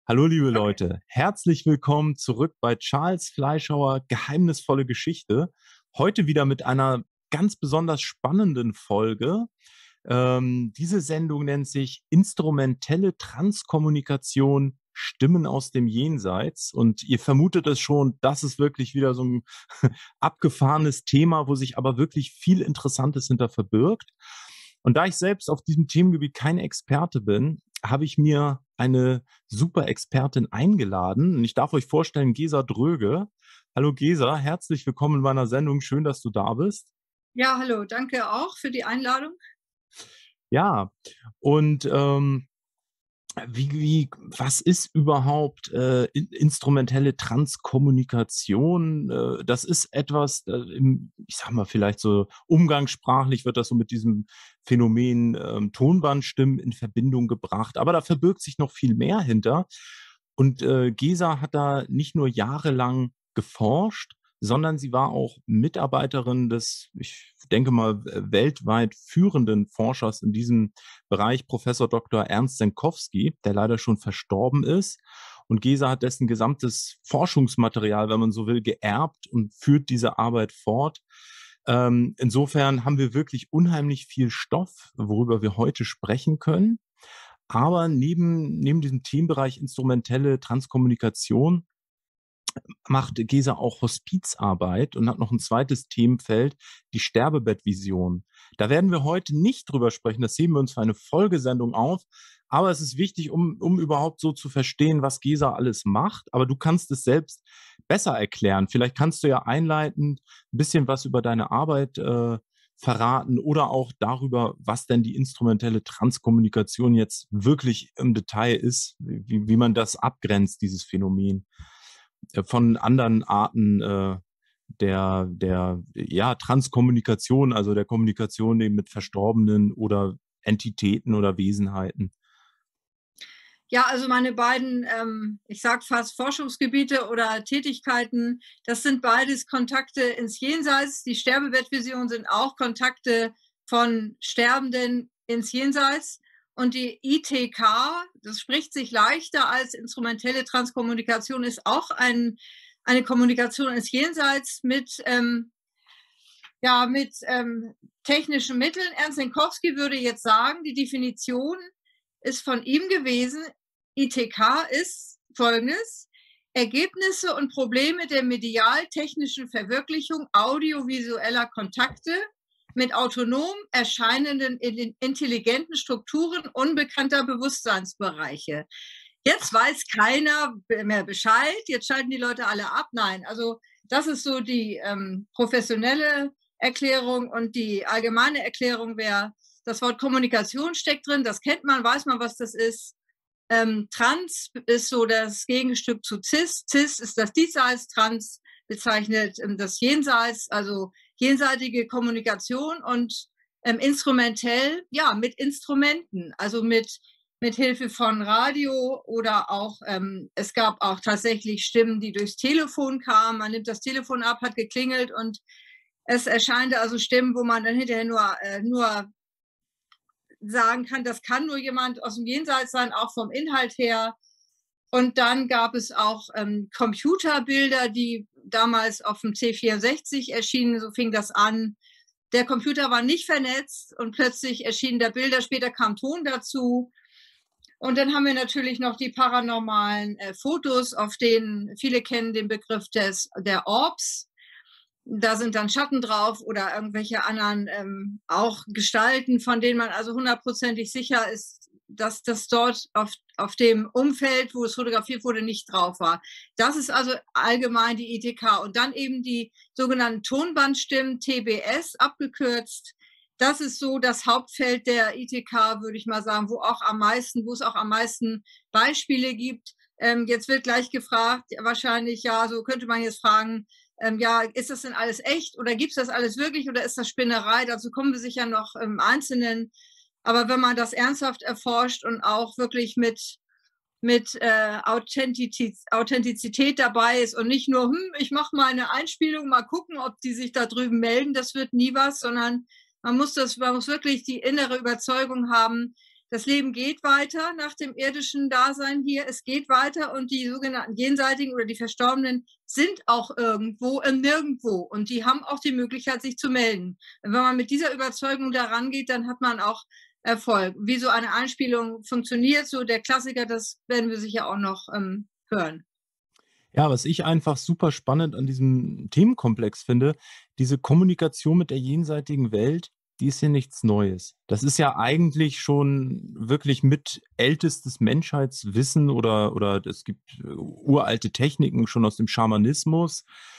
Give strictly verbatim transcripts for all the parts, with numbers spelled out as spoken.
Hallo liebe Leute, herzlich willkommen zurück bei Charles Fleischhauer Geheimnisvolle Geschichte. Heute wieder mit einer ganz besonders spannenden Folge. Ähm, diese Sendung nennt sich Instrumentelle Transkommunikation, Stimmen aus dem Jenseits. Und ihr vermutet es schon, das ist wirklich wieder so ein abgefahrenes Thema, wo sich aber wirklich viel Interessantes hinter verbirgt. Und da ich selbst auf diesem Themengebiet kein Experte bin, habe ich mir eine super Expertin eingeladen. Und ich darf euch vorstellen, Gesa Dröge. Hallo Gesa, herzlich willkommen in meiner Sendung. Schön, dass du da bist. Ja, hallo, danke auch für die Einladung. Ja, und ähm, wie, wie, was ist überhaupt äh, in, instrumentelle Transkommunikation? Äh, das ist etwas, äh, im, ich sag mal, vielleicht so umgangssprachlich wird das so mit diesem Phänomen ähm, Tonbandstimmen in Verbindung gebracht, aber da verbirgt sich noch viel mehr hinter. Und äh, Gesa hat da nicht nur jahrelang geforscht, sondern sie war auch Mitarbeiterin des, ich denke mal, weltweit führenden Forschers in diesem Bereich, Professor Doktor Ernst Senkowski, der leider schon verstorben ist. Und Gesa hat dessen gesamtes Forschungsmaterial, wenn man so will, geerbt und führt diese Arbeit fort. Ähm, insofern haben wir wirklich unheimlich viel Stoff, worüber wir heute sprechen können. Aber neben, neben diesem Themenbereich instrumentelle Transkommunikation macht Gesa auch Hospizarbeit und hat noch ein zweites Themenfeld, die Sterbebettvision. Da werden wir heute nicht drüber sprechen, das heben wir uns für eine Folgesendung auf, aber es ist wichtig, um um überhaupt so zu verstehen, was Gesa alles macht, aber du kannst es selbst besser erklären. Vielleicht kannst du ja einleitend 'n bisschen was über deine Arbeit, äh, verraten oder auch darüber, was denn die instrumentelle Transkommunikation jetzt wirklich im Detail ist, wie wie man das abgrenzt, dieses Phänomen äh, von anderen Arten äh, der, der ja, Transkommunikation, also der Kommunikation eben mit Verstorbenen oder Entitäten oder Wesenheiten. Ja, also meine beiden, ähm, ich sage fast Forschungsgebiete oder Tätigkeiten, das sind beides Kontakte ins Jenseits. Die Sterbebettvision sind auch Kontakte von Sterbenden ins Jenseits. Und die I T K, das spricht sich leichter als instrumentelle Transkommunikation, ist auch ein, eine Kommunikation ins Jenseits mit, ähm, ja, mit ähm, technischen Mitteln. Ernst Senkowski würde jetzt sagen, die Definition ist von ihm gewesen, I T K ist folgendes: Ergebnisse und Probleme der medial-technischen Verwirklichung audiovisueller Kontakte mit autonom erscheinenden intelligenten Strukturen unbekannter Bewusstseinsbereiche. Jetzt weiß keiner mehr Bescheid, jetzt schalten die Leute alle ab. Nein, also das ist so die ähm, professionelle Erklärung, und die allgemeine Erklärung wäre, das Wort Kommunikation steckt drin, das kennt man, weiß man, was das ist. Ähm, Trans ist so das Gegenstück zu Cis. Cis ist das Diesseits, Trans bezeichnet ähm, das Jenseits, also jenseitige Kommunikation, und ähm, instrumentell, ja, mit Instrumenten, also mit, mit Hilfe von Radio oder auch, ähm, es gab auch tatsächlich Stimmen, die durchs Telefon kamen. Man nimmt das Telefon ab, hat geklingelt und es erscheinte also Stimmen, wo man dann hinterher nur, äh, nur sagen kann, das kann nur jemand aus dem Jenseits sein, auch vom Inhalt her. Und dann gab es auch ähm, Computerbilder, die damals auf dem C vierundsechzig erschienen. So fing das an. Der Computer war nicht vernetzt und plötzlich erschienen da Bilder. Später kam Ton dazu. Und dann haben wir natürlich noch die paranormalen äh, Fotos, auf denen viele kennen den Begriff des, der Orbs. Da sind dann Schatten drauf oder irgendwelche anderen ähm, auch Gestalten, von denen man also hundertprozentig sicher ist, dass das dort auf, auf dem Umfeld, wo es fotografiert wurde, nicht drauf war. Das ist also allgemein die I T K. Und dann eben die sogenannten Tonbandstimmen, T B S abgekürzt. Das ist so das Hauptfeld der I T K, würde ich mal sagen, wo auch am meisten, wo es auch am meisten Beispiele gibt. Ähm, jetzt wird gleich gefragt, wahrscheinlich, ja, so könnte man jetzt fragen, ähm, ja, ist das denn alles echt oder gibt es das alles wirklich oder ist das Spinnerei? Dazu kommen wir sicher noch im Einzelnen. Aber wenn man das ernsthaft erforscht und auch wirklich mit, mit äh, Authentizität, Authentizität dabei ist und nicht nur, hm, ich mache mal eine Einspielung, mal gucken, ob die sich da drüben melden, das wird nie was, sondern man muss das, man muss wirklich die innere Überzeugung haben, das Leben geht weiter nach dem irdischen Dasein hier. Es geht weiter und die sogenannten Jenseitigen oder die Verstorbenen sind auch irgendwo im Nirgendwo und die haben auch die Möglichkeit, sich zu melden. Und wenn man mit dieser Überzeugung da rangeht, dann hat man auch Erfolg. Wie so eine Einspielung funktioniert, so der Klassiker, das werden wir sicher auch noch ähm, hören. Ja, was ich einfach super spannend an diesem Themenkomplex finde, diese Kommunikation mit der jenseitigen Welt, die ist ja nichts Neues. Das ist ja eigentlich schon wirklich mit ältestes Menschheitswissen oder oder es gibt äh, uralte Techniken schon aus dem Schamanismus,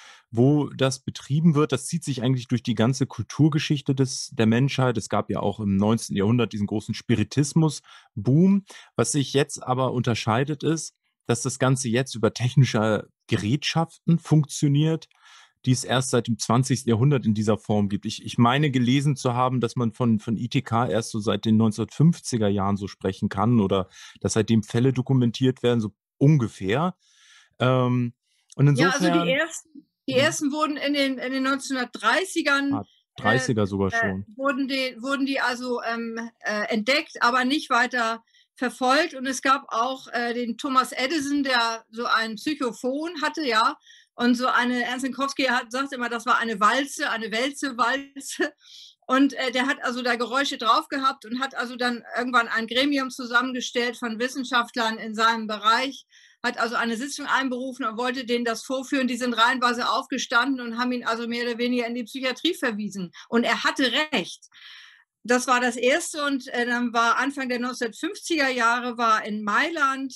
wo das betrieben wird. Das zieht sich eigentlich durch die ganze Kulturgeschichte des der Menschheit. Es gab ja auch im neunzehnten. Jahrhundert diesen großen Spiritismus-Boom. Was sich jetzt aber unterscheidet, ist, dass das Ganze jetzt über technische Gerätschaften funktioniert, die es erst seit dem zwanzigsten. Jahrhundert in dieser Form gibt. Ich ich meine gelesen zu haben, dass man von von I T K erst so seit den neunzehnhundertfünfziger Jahren so sprechen kann oder dass seitdem Fälle dokumentiert werden, so ungefähr. Ähm, und Ja, also die insofern ersten die mhm. ersten wurden in den in den neunzehnhundertdreißigern Ah, äh, dreißiger sogar äh, schon. wurden die wurden die also, ähm, äh, entdeckt, aber nicht weiter verfolgt. Und es gab auch, äh, den Thomas Edison, der so ein Psychophon hatte, ja, und so eine Ernst Minkowski hat sagt immer, das war eine Walze, eine Wälze-Walze. Und, äh, der hat also da Geräusche drauf gehabt und hat also dann irgendwann ein Gremium zusammengestellt von Wissenschaftlern in seinem Bereich, hat also eine Sitzung einberufen und wollte denen das vorführen. Die sind reihenweise aufgestanden und haben ihn also mehr oder weniger in die Psychiatrie verwiesen. Und er hatte recht. Das war das Erste und äh, dann war Anfang der neunzehnhundertfünfziger Jahre war in Mailand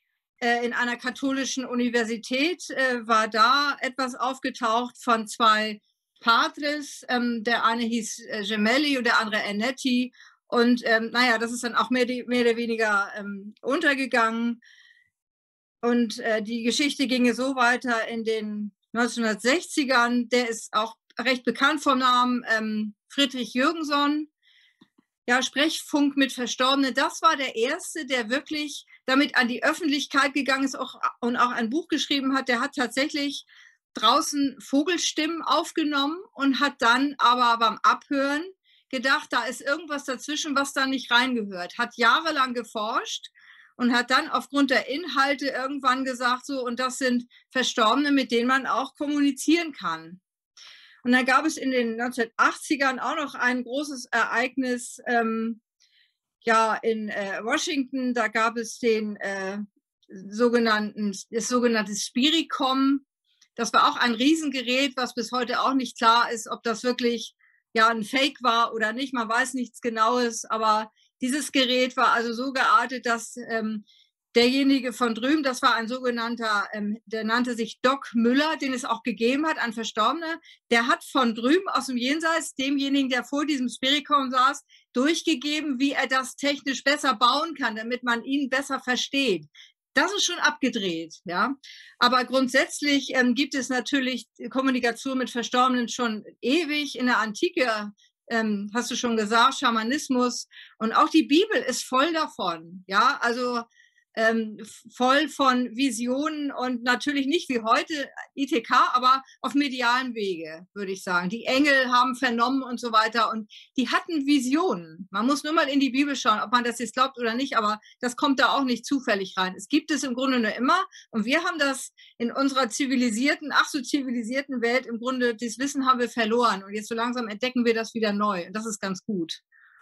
äh, in einer katholischen Universität äh, war da etwas aufgetaucht von zwei Padres. Ähm, der eine hieß äh, Gemelli und der andere Ernetti. Und ähm, naja, das ist dann auch mehr, die, mehr oder weniger ähm, untergegangen. Und äh, die Geschichte ginge so weiter in den neunzehnhundertsechzigern. Der ist auch recht bekannt vom Namen ähm, Friedrich Jürgenson. Ja, Sprechfunk mit Verstorbenen, das war der erste, der wirklich damit an die Öffentlichkeit gegangen ist auch, und auch ein Buch geschrieben hat. Der hat tatsächlich draußen Vogelstimmen aufgenommen und hat dann aber beim Abhören gedacht, da ist irgendwas dazwischen, was da nicht reingehört. Hat jahrelang geforscht und hat dann aufgrund der Inhalte irgendwann gesagt, so, und das sind Verstorbene, mit denen man auch kommunizieren kann. Und dann gab es in den neunzehnhundertachtzigern auch noch ein großes Ereignis, ähm, ja, in äh, Washington. Da gab es den äh, sogenannten, das sogenannte Spiricom. Das war auch ein Riesengerät, was bis heute auch nicht klar ist, ob das wirklich ja ein Fake war oder nicht. Man weiß nichts Genaues, aber dieses Gerät war also so geartet, dass ähm, derjenige von drüben, das war ein sogenannter, ähm, der nannte sich Doc Müller, den es auch gegeben hat, ein Verstorbener, der hat von drüben aus dem Jenseits demjenigen, der vor diesem Spiricom saß, durchgegeben, wie er das technisch besser bauen kann, damit man ihn besser versteht. Das ist schon abgedreht, ja. Aber grundsätzlich ähm, gibt es natürlich Kommunikation mit Verstorbenen schon ewig. In der Antike, ähm, hast du schon gesagt, Schamanismus. Und auch die Bibel ist voll davon, ja. Also ähm, voll von Visionen und natürlich nicht wie heute I T K, aber auf medialem Wege, würde ich sagen. Die Engel haben vernommen und so weiter und die hatten Visionen. Man muss nur mal in die Bibel schauen, ob man das jetzt glaubt oder nicht, aber das kommt da auch nicht zufällig rein. Es gibt es im Grunde nur immer und wir haben das in unserer zivilisierten, ach so zivilisierten Welt im Grunde, das Wissen haben wir verloren und jetzt so langsam entdecken wir das wieder neu und das ist ganz gut.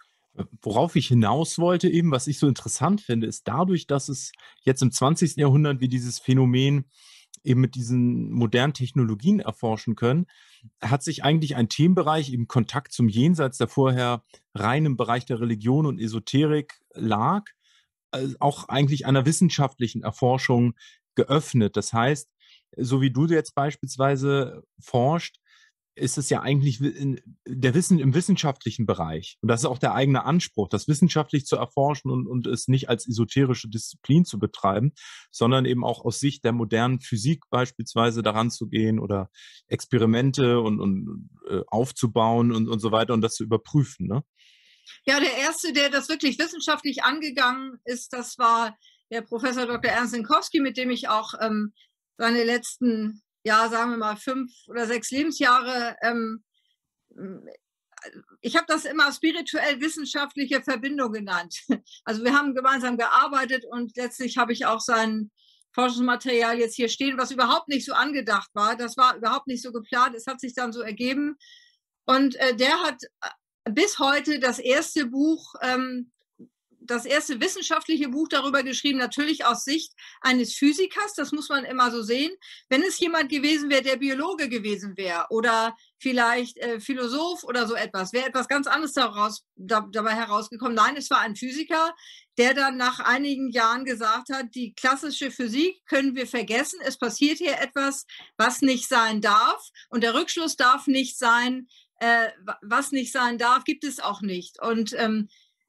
Worauf ich hinaus wollte eben, was ich so interessant finde, ist dadurch, dass es jetzt im zwanzigsten. Jahrhundert wir dieses Phänomen eben mit diesen modernen Technologien erforschen können, hat sich eigentlich ein Themenbereich im Kontakt zum Jenseits, der vorher rein im Bereich der Religion und Esoterik lag, äh, auch eigentlich einer wissenschaftlichen Erforschung geöffnet. Das heißt, so wie du jetzt beispielsweise forscht, ist es ja eigentlich wi in der Wissen im wissenschaftlichen Bereich. Und das ist auch der eigene Anspruch, das wissenschaftlich zu erforschen und und es nicht als esoterische Disziplin zu betreiben, sondern eben auch aus Sicht der modernen Physik beispielsweise daran zu gehen oder Experimente und und, äh, aufzubauen und und so weiter und das zu überprüfen, ne? Ja, der erste, der das wirklich wissenschaftlich angegangen ist, das war der Professor Doktor Ernst Minkowski, mit dem ich auch ähm, seine letzten, ja, sagen wir mal, fünf oder sechs Lebensjahre ähm, ich habe das immer spirituell-wissenschaftliche Verbindung genannt. Also wir haben gemeinsam gearbeitet und letztlich habe ich auch sein Forschungsmaterial jetzt hier stehen, was überhaupt nicht so angedacht war. Das war überhaupt nicht so geplant. Es hat sich dann so ergeben. Und äh, der hat bis heute das erste Buch, ähm, das erste wissenschaftliche Buch darüber geschrieben, natürlich aus Sicht eines Physikers, das muss man immer so sehen. Wenn es jemand gewesen wäre, der Biologe gewesen wäre oder vielleicht äh, Philosoph oder so etwas, wäre etwas ganz anderes daraus, da, dabei herausgekommen. Nein, es war ein Physiker, der dann nach einigen Jahren gesagt hat, die klassische Physik können wir vergessen, es passiert hier etwas, was nicht sein darf und der Rückschluss darf nicht sein, äh, was nicht sein darf, gibt es auch nicht. Und ähm,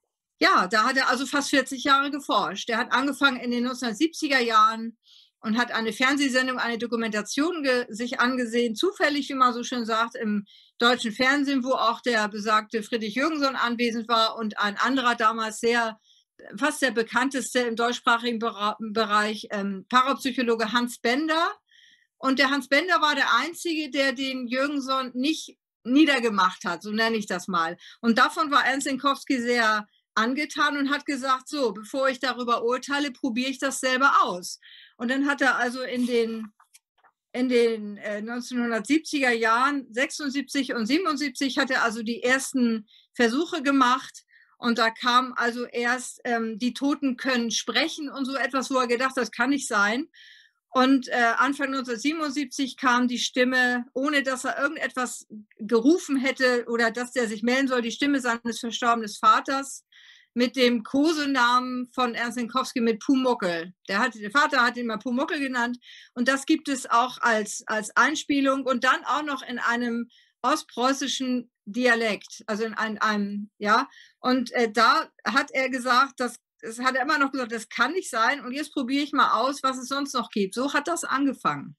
ja, da hat er also fast vierzig Jahre geforscht. Er hat angefangen in den neunzehnhundertsiebziger Jahren und hat eine Fernsehsendung, eine Dokumentation sich angesehen, zufällig, wie man so schön sagt, im deutschen Fernsehen, wo auch der besagte Friedrich Jürgenson anwesend war und ein anderer damals sehr, fast der bekannteste im deutschsprachigen Bereich, ähm, Parapsychologe Hans Bender. Und der Hans Bender war der Einzige, der den Jürgenson nicht niedergemacht hat, so nenne ich das mal. Und davon war Ernst Zinkowski sehr angetan und hat gesagt, so, bevor ich darüber urteile, probiere ich das selber aus. Und dann hat er also in den, in den äh, neunzehnhundertsiebziger Jahren, sechsundsiebzig und siebenundsiebzig, hat er also die ersten Versuche gemacht. Und da kam also erst, ähm, die Toten können sprechen und so etwas, wo er gedacht hat, das kann nicht sein. Und äh, Anfang neunzehnhundertsiebenundsiebzig kam die Stimme, ohne dass er irgendetwas gerufen hätte oder dass der sich melden soll, die Stimme seines verstorbenen Vaters mit dem Kosenamen von Ernst Zinkowski mit Pumuckl. Der, hat, der Vater hat ihn mal Pumuckl genannt. Und das gibt es auch als, als Einspielung und dann auch noch in einem ostpreußischen Dialekt, also in einem, einem ja. Und äh, da hat er gesagt, das Das hat er immer noch gesagt, das kann nicht sein. Und jetzt probiere ich mal aus, was es sonst noch gibt. So hat das angefangen.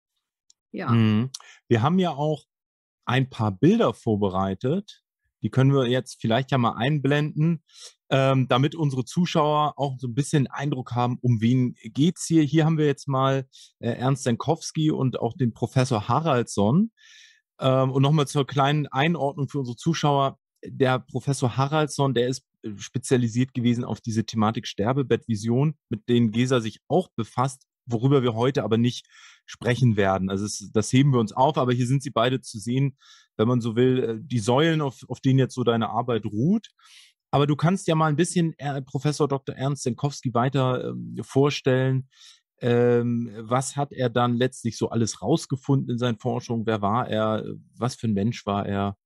Ja. Mhm. Wir haben ja auch ein paar Bilder vorbereitet. Die können wir jetzt vielleicht ja mal einblenden, ähm, damit unsere Zuschauer auch so ein bisschen Eindruck haben, um wen geht's hier. Hier haben wir jetzt mal äh, Ernst Zinkowski und auch den Professor Haraldsson. Ähm, und nochmal zur kleinen Einordnung für unsere Zuschauer. Der Professor Haraldsson, der ist spezialisiert gewesen auf diese Thematik Sterbebettvision, mit denen Gesa sich auch befasst, worüber wir heute aber nicht sprechen werden. Also es, das heben wir uns auf, aber hier sind sie beide zu sehen, wenn man so will, die Säulen, auf, auf denen jetzt so deine Arbeit ruht. Aber du kannst ja mal ein bisschen äh, Professor Doktor Ernst Zinkowski weiter äh, vorstellen. Ähm, was hat er dann letztlich so alles rausgefunden in seinen Forschungen? Wer war er? Was für ein Mensch war er?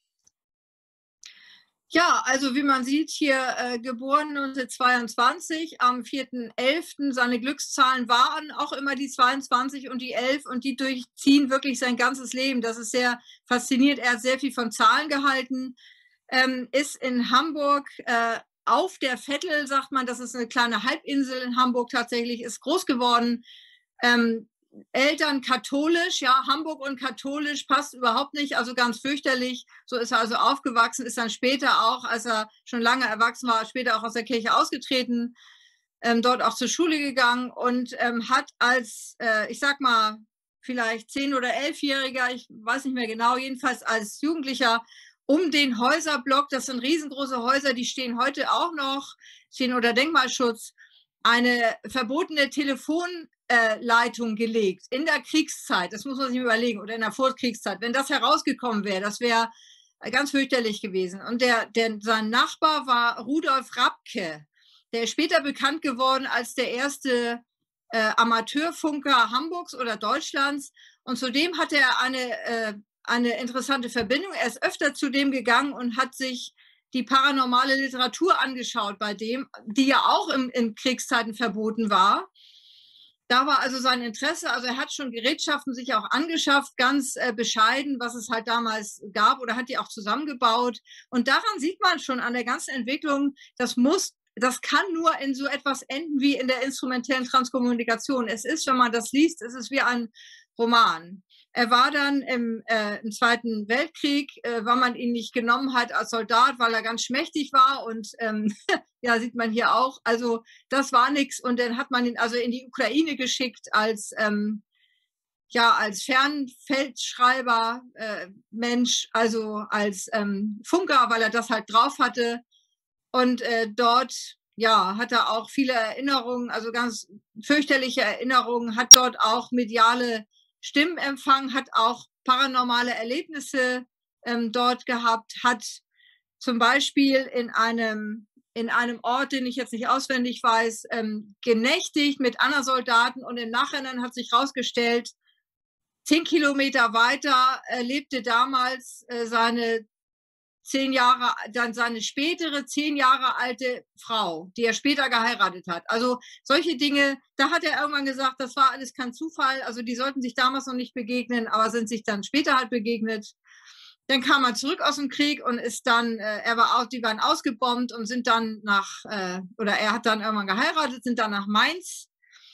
Ja, also wie man sieht, hier äh, geboren neunzehnhundertzweiundzwanzig, am vierten elften Seine Glückszahlen waren auch immer die zweiundzwanzig und die elf und die durchziehen wirklich sein ganzes Leben. Das ist sehr faszinierend. Er hat sehr viel von Zahlen gehalten, ähm, ist in Hamburg äh, auf der Vettel, sagt man, das ist eine kleine Halbinsel in Hamburg tatsächlich, ist groß geworden. Ähm, Eltern katholisch, ja, Hamburg und katholisch passt überhaupt nicht, also ganz fürchterlich. So ist er also aufgewachsen, ist dann später auch, als er schon lange erwachsen war, später auch aus der Kirche ausgetreten, ähm, dort auch zur Schule gegangen und ähm, hat als, äh, ich sag mal, vielleicht zehn- oder elfjähriger, ich weiß nicht mehr genau, jedenfalls als Jugendlicher um den Häuserblock, das sind riesengroße Häuser, die stehen heute auch noch, stehen unter Denkmalschutz, eine verbotene Telefonleitung gelegt in der Kriegszeit. Das muss man sich überlegen, oder in der Vorkriegszeit. Wenn das herausgekommen wäre, das wäre ganz fürchterlich gewesen. Und der, der, sein Nachbar war Rudolf Rapke. Der ist später bekannt geworden als der erste äh, Amateurfunker Hamburgs oder Deutschlands. Und zudem hatte er eine, äh, eine interessante Verbindung. Er ist öfter zu dem gegangen und hat sich die paranormale Literatur angeschaut bei dem, die ja auch im, in Kriegszeiten verboten war. Da war also sein Interesse, also er hat schon Gerätschaften sich auch angeschafft, ganz äh, bescheiden, was es halt damals gab, oder hat die auch zusammengebaut. Und daran sieht man schon an der ganzen Entwicklung, das muss, das kann nur in so etwas enden wie in der instrumentellen Transkommunikation. Es ist, wenn man das liest, es ist wie ein Roman. Er war dann im, äh, im Zweiten Weltkrieg, äh, weil man ihn nicht genommen hat als Soldat, weil er ganz schmächtig war und ähm, ja, sieht man hier auch. Also das war nichts und dann hat man ihn also in die Ukraine geschickt als, ähm, ja als Fernfeldschreiber äh, Mensch, also als ähm, Funker, weil er das halt drauf hatte. Und äh, dort ja, hat er auch viele Erinnerungen, also ganz fürchterliche Erinnerungen, hat dort auch mediale Stimmenempfang, hat auch paranormale Erlebnisse ähm, dort gehabt, hat zum Beispiel in einem, in einem Ort, den ich jetzt nicht auswendig weiß, ähm, genächtigt mit anderen Soldaten, und im Nachhinein hat sich herausgestellt, zehn Kilometer weiter äh, lebte damals äh, seine zehn Jahre, dann seine spätere zehn Jahre alte Frau, die er später geheiratet hat. Also solche Dinge, da hat er irgendwann gesagt, das war alles kein Zufall. Also die sollten sich damals noch nicht begegnen, aber sind sich dann später halt begegnet. Dann kam er zurück aus dem Krieg und ist dann, äh, er war auch, die waren ausgebombt und sind dann nach, äh, oder er hat dann irgendwann geheiratet, sind dann nach Mainz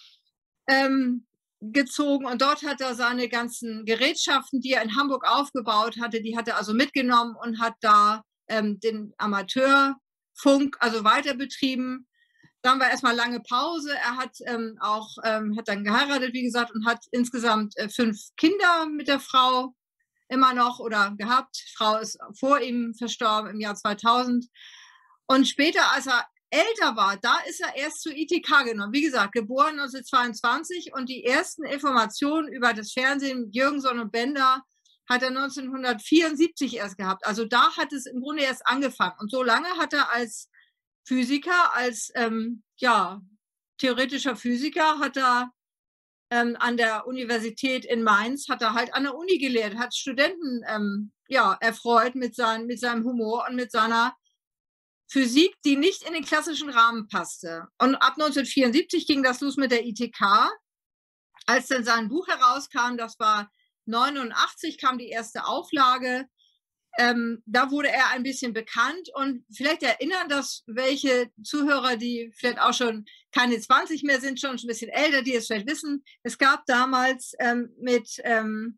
ähm, gezogen, und dort hat er seine ganzen Gerätschaften, die er in Hamburg aufgebaut hatte, die hat er also mitgenommen und hat da ähm, den Amateurfunk also weiter betrieben. Dann war erstmal lange Pause. Er hat ähm, auch ähm, hat dann geheiratet, wie gesagt, und hat insgesamt äh, fünf Kinder mit der Frau immer noch oder gehabt. Die Frau ist vor ihm verstorben im Jahr zweitausend. Und später, als er älter war, da ist er erst zu I T K genommen. Wie gesagt, geboren neunzehnhundertzweiundzwanzig, und die ersten Informationen über das Fernsehen, Jürgenson und Bender, hat er neunzehnhundertvierundsiebzig erst gehabt. Also da hat es im Grunde erst angefangen. Und so lange hat er als Physiker, als ähm, ja, theoretischer Physiker, hat er ähm, an der Universität in Mainz, hat er halt an der Uni gelehrt, hat Studenten ähm, ja, erfreut mit, sein, mit seinem Humor und mit seiner Physik, die nicht in den klassischen Rahmen passte. Und ab neunzehnhundertvierundsiebzig ging das los mit der I T K. Als dann sein Buch herauskam, das war neunundachtzig, kam die erste Auflage. Ähm, da wurde er ein bisschen bekannt, und vielleicht erinnern das welche Zuhörer, die vielleicht auch schon keine zwanzig mehr sind, schon ein bisschen älter, die es vielleicht wissen. Es gab damals ähm, mit ähm,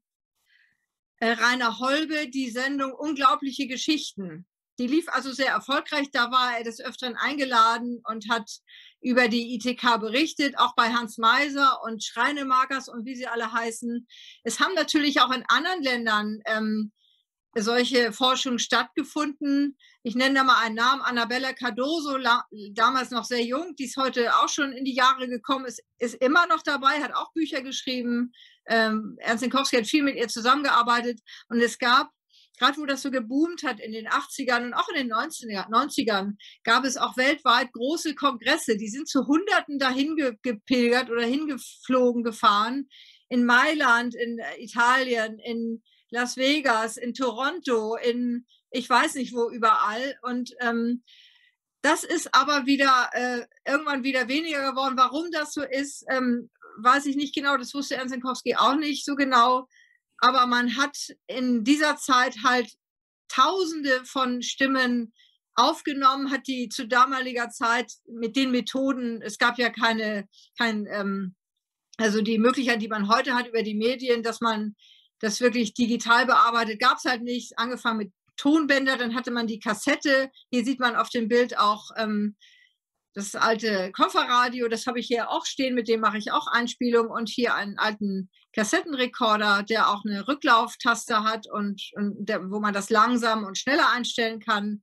äh, Rainer Holbe die Sendung Unglaubliche Geschichten. Die lief also sehr erfolgreich. Da war er des Öfteren eingeladen und hat über die I T K berichtet, auch bei Hans Meiser und Schreinemakers und wie sie alle heißen. Es haben natürlich auch in anderen Ländern ähm, solche Forschungen stattgefunden. Ich nenne da mal einen Namen, Annabella Cardoso, damals noch sehr jung, die ist heute auch schon in die Jahre gekommen, ist, ist immer noch dabei, hat auch Bücher geschrieben. Ähm, Ernst Zinkowski hat viel mit ihr zusammengearbeitet, und es gab, gerade wo das so geboomt hat in den achtzigern und auch in den neunzigern, gab es auch weltweit große Kongresse. Die sind zu Hunderten dahin gepilgert oder hingeflogen, gefahren. In Mailand, in Italien, in Las Vegas, in Toronto, in ich weiß nicht wo überall. Und ähm, das ist aber wieder äh, irgendwann wieder weniger geworden. Warum das so ist, ähm, weiß ich nicht genau. Das wusste Ernst Zinkowski auch nicht so genau. Aber man hat in dieser Zeit halt Tausende von Stimmen aufgenommen, hat die zu damaliger Zeit mit den Methoden, es gab ja keine, kein, ähm, also die Möglichkeit, die man heute hat über die Medien, dass man das wirklich digital bearbeitet, gab es halt nicht. Angefangen mit Tonbänder, dann hatte man die Kassette. Hier sieht man auf dem Bild auch ähm, das alte Kofferradio, das habe ich hier auch stehen, mit dem mache ich auch Einspielungen, und hier einen alten Kassettenrekorder, der auch eine Rücklauftaste hat und, und der, wo man das langsam und schneller einstellen kann.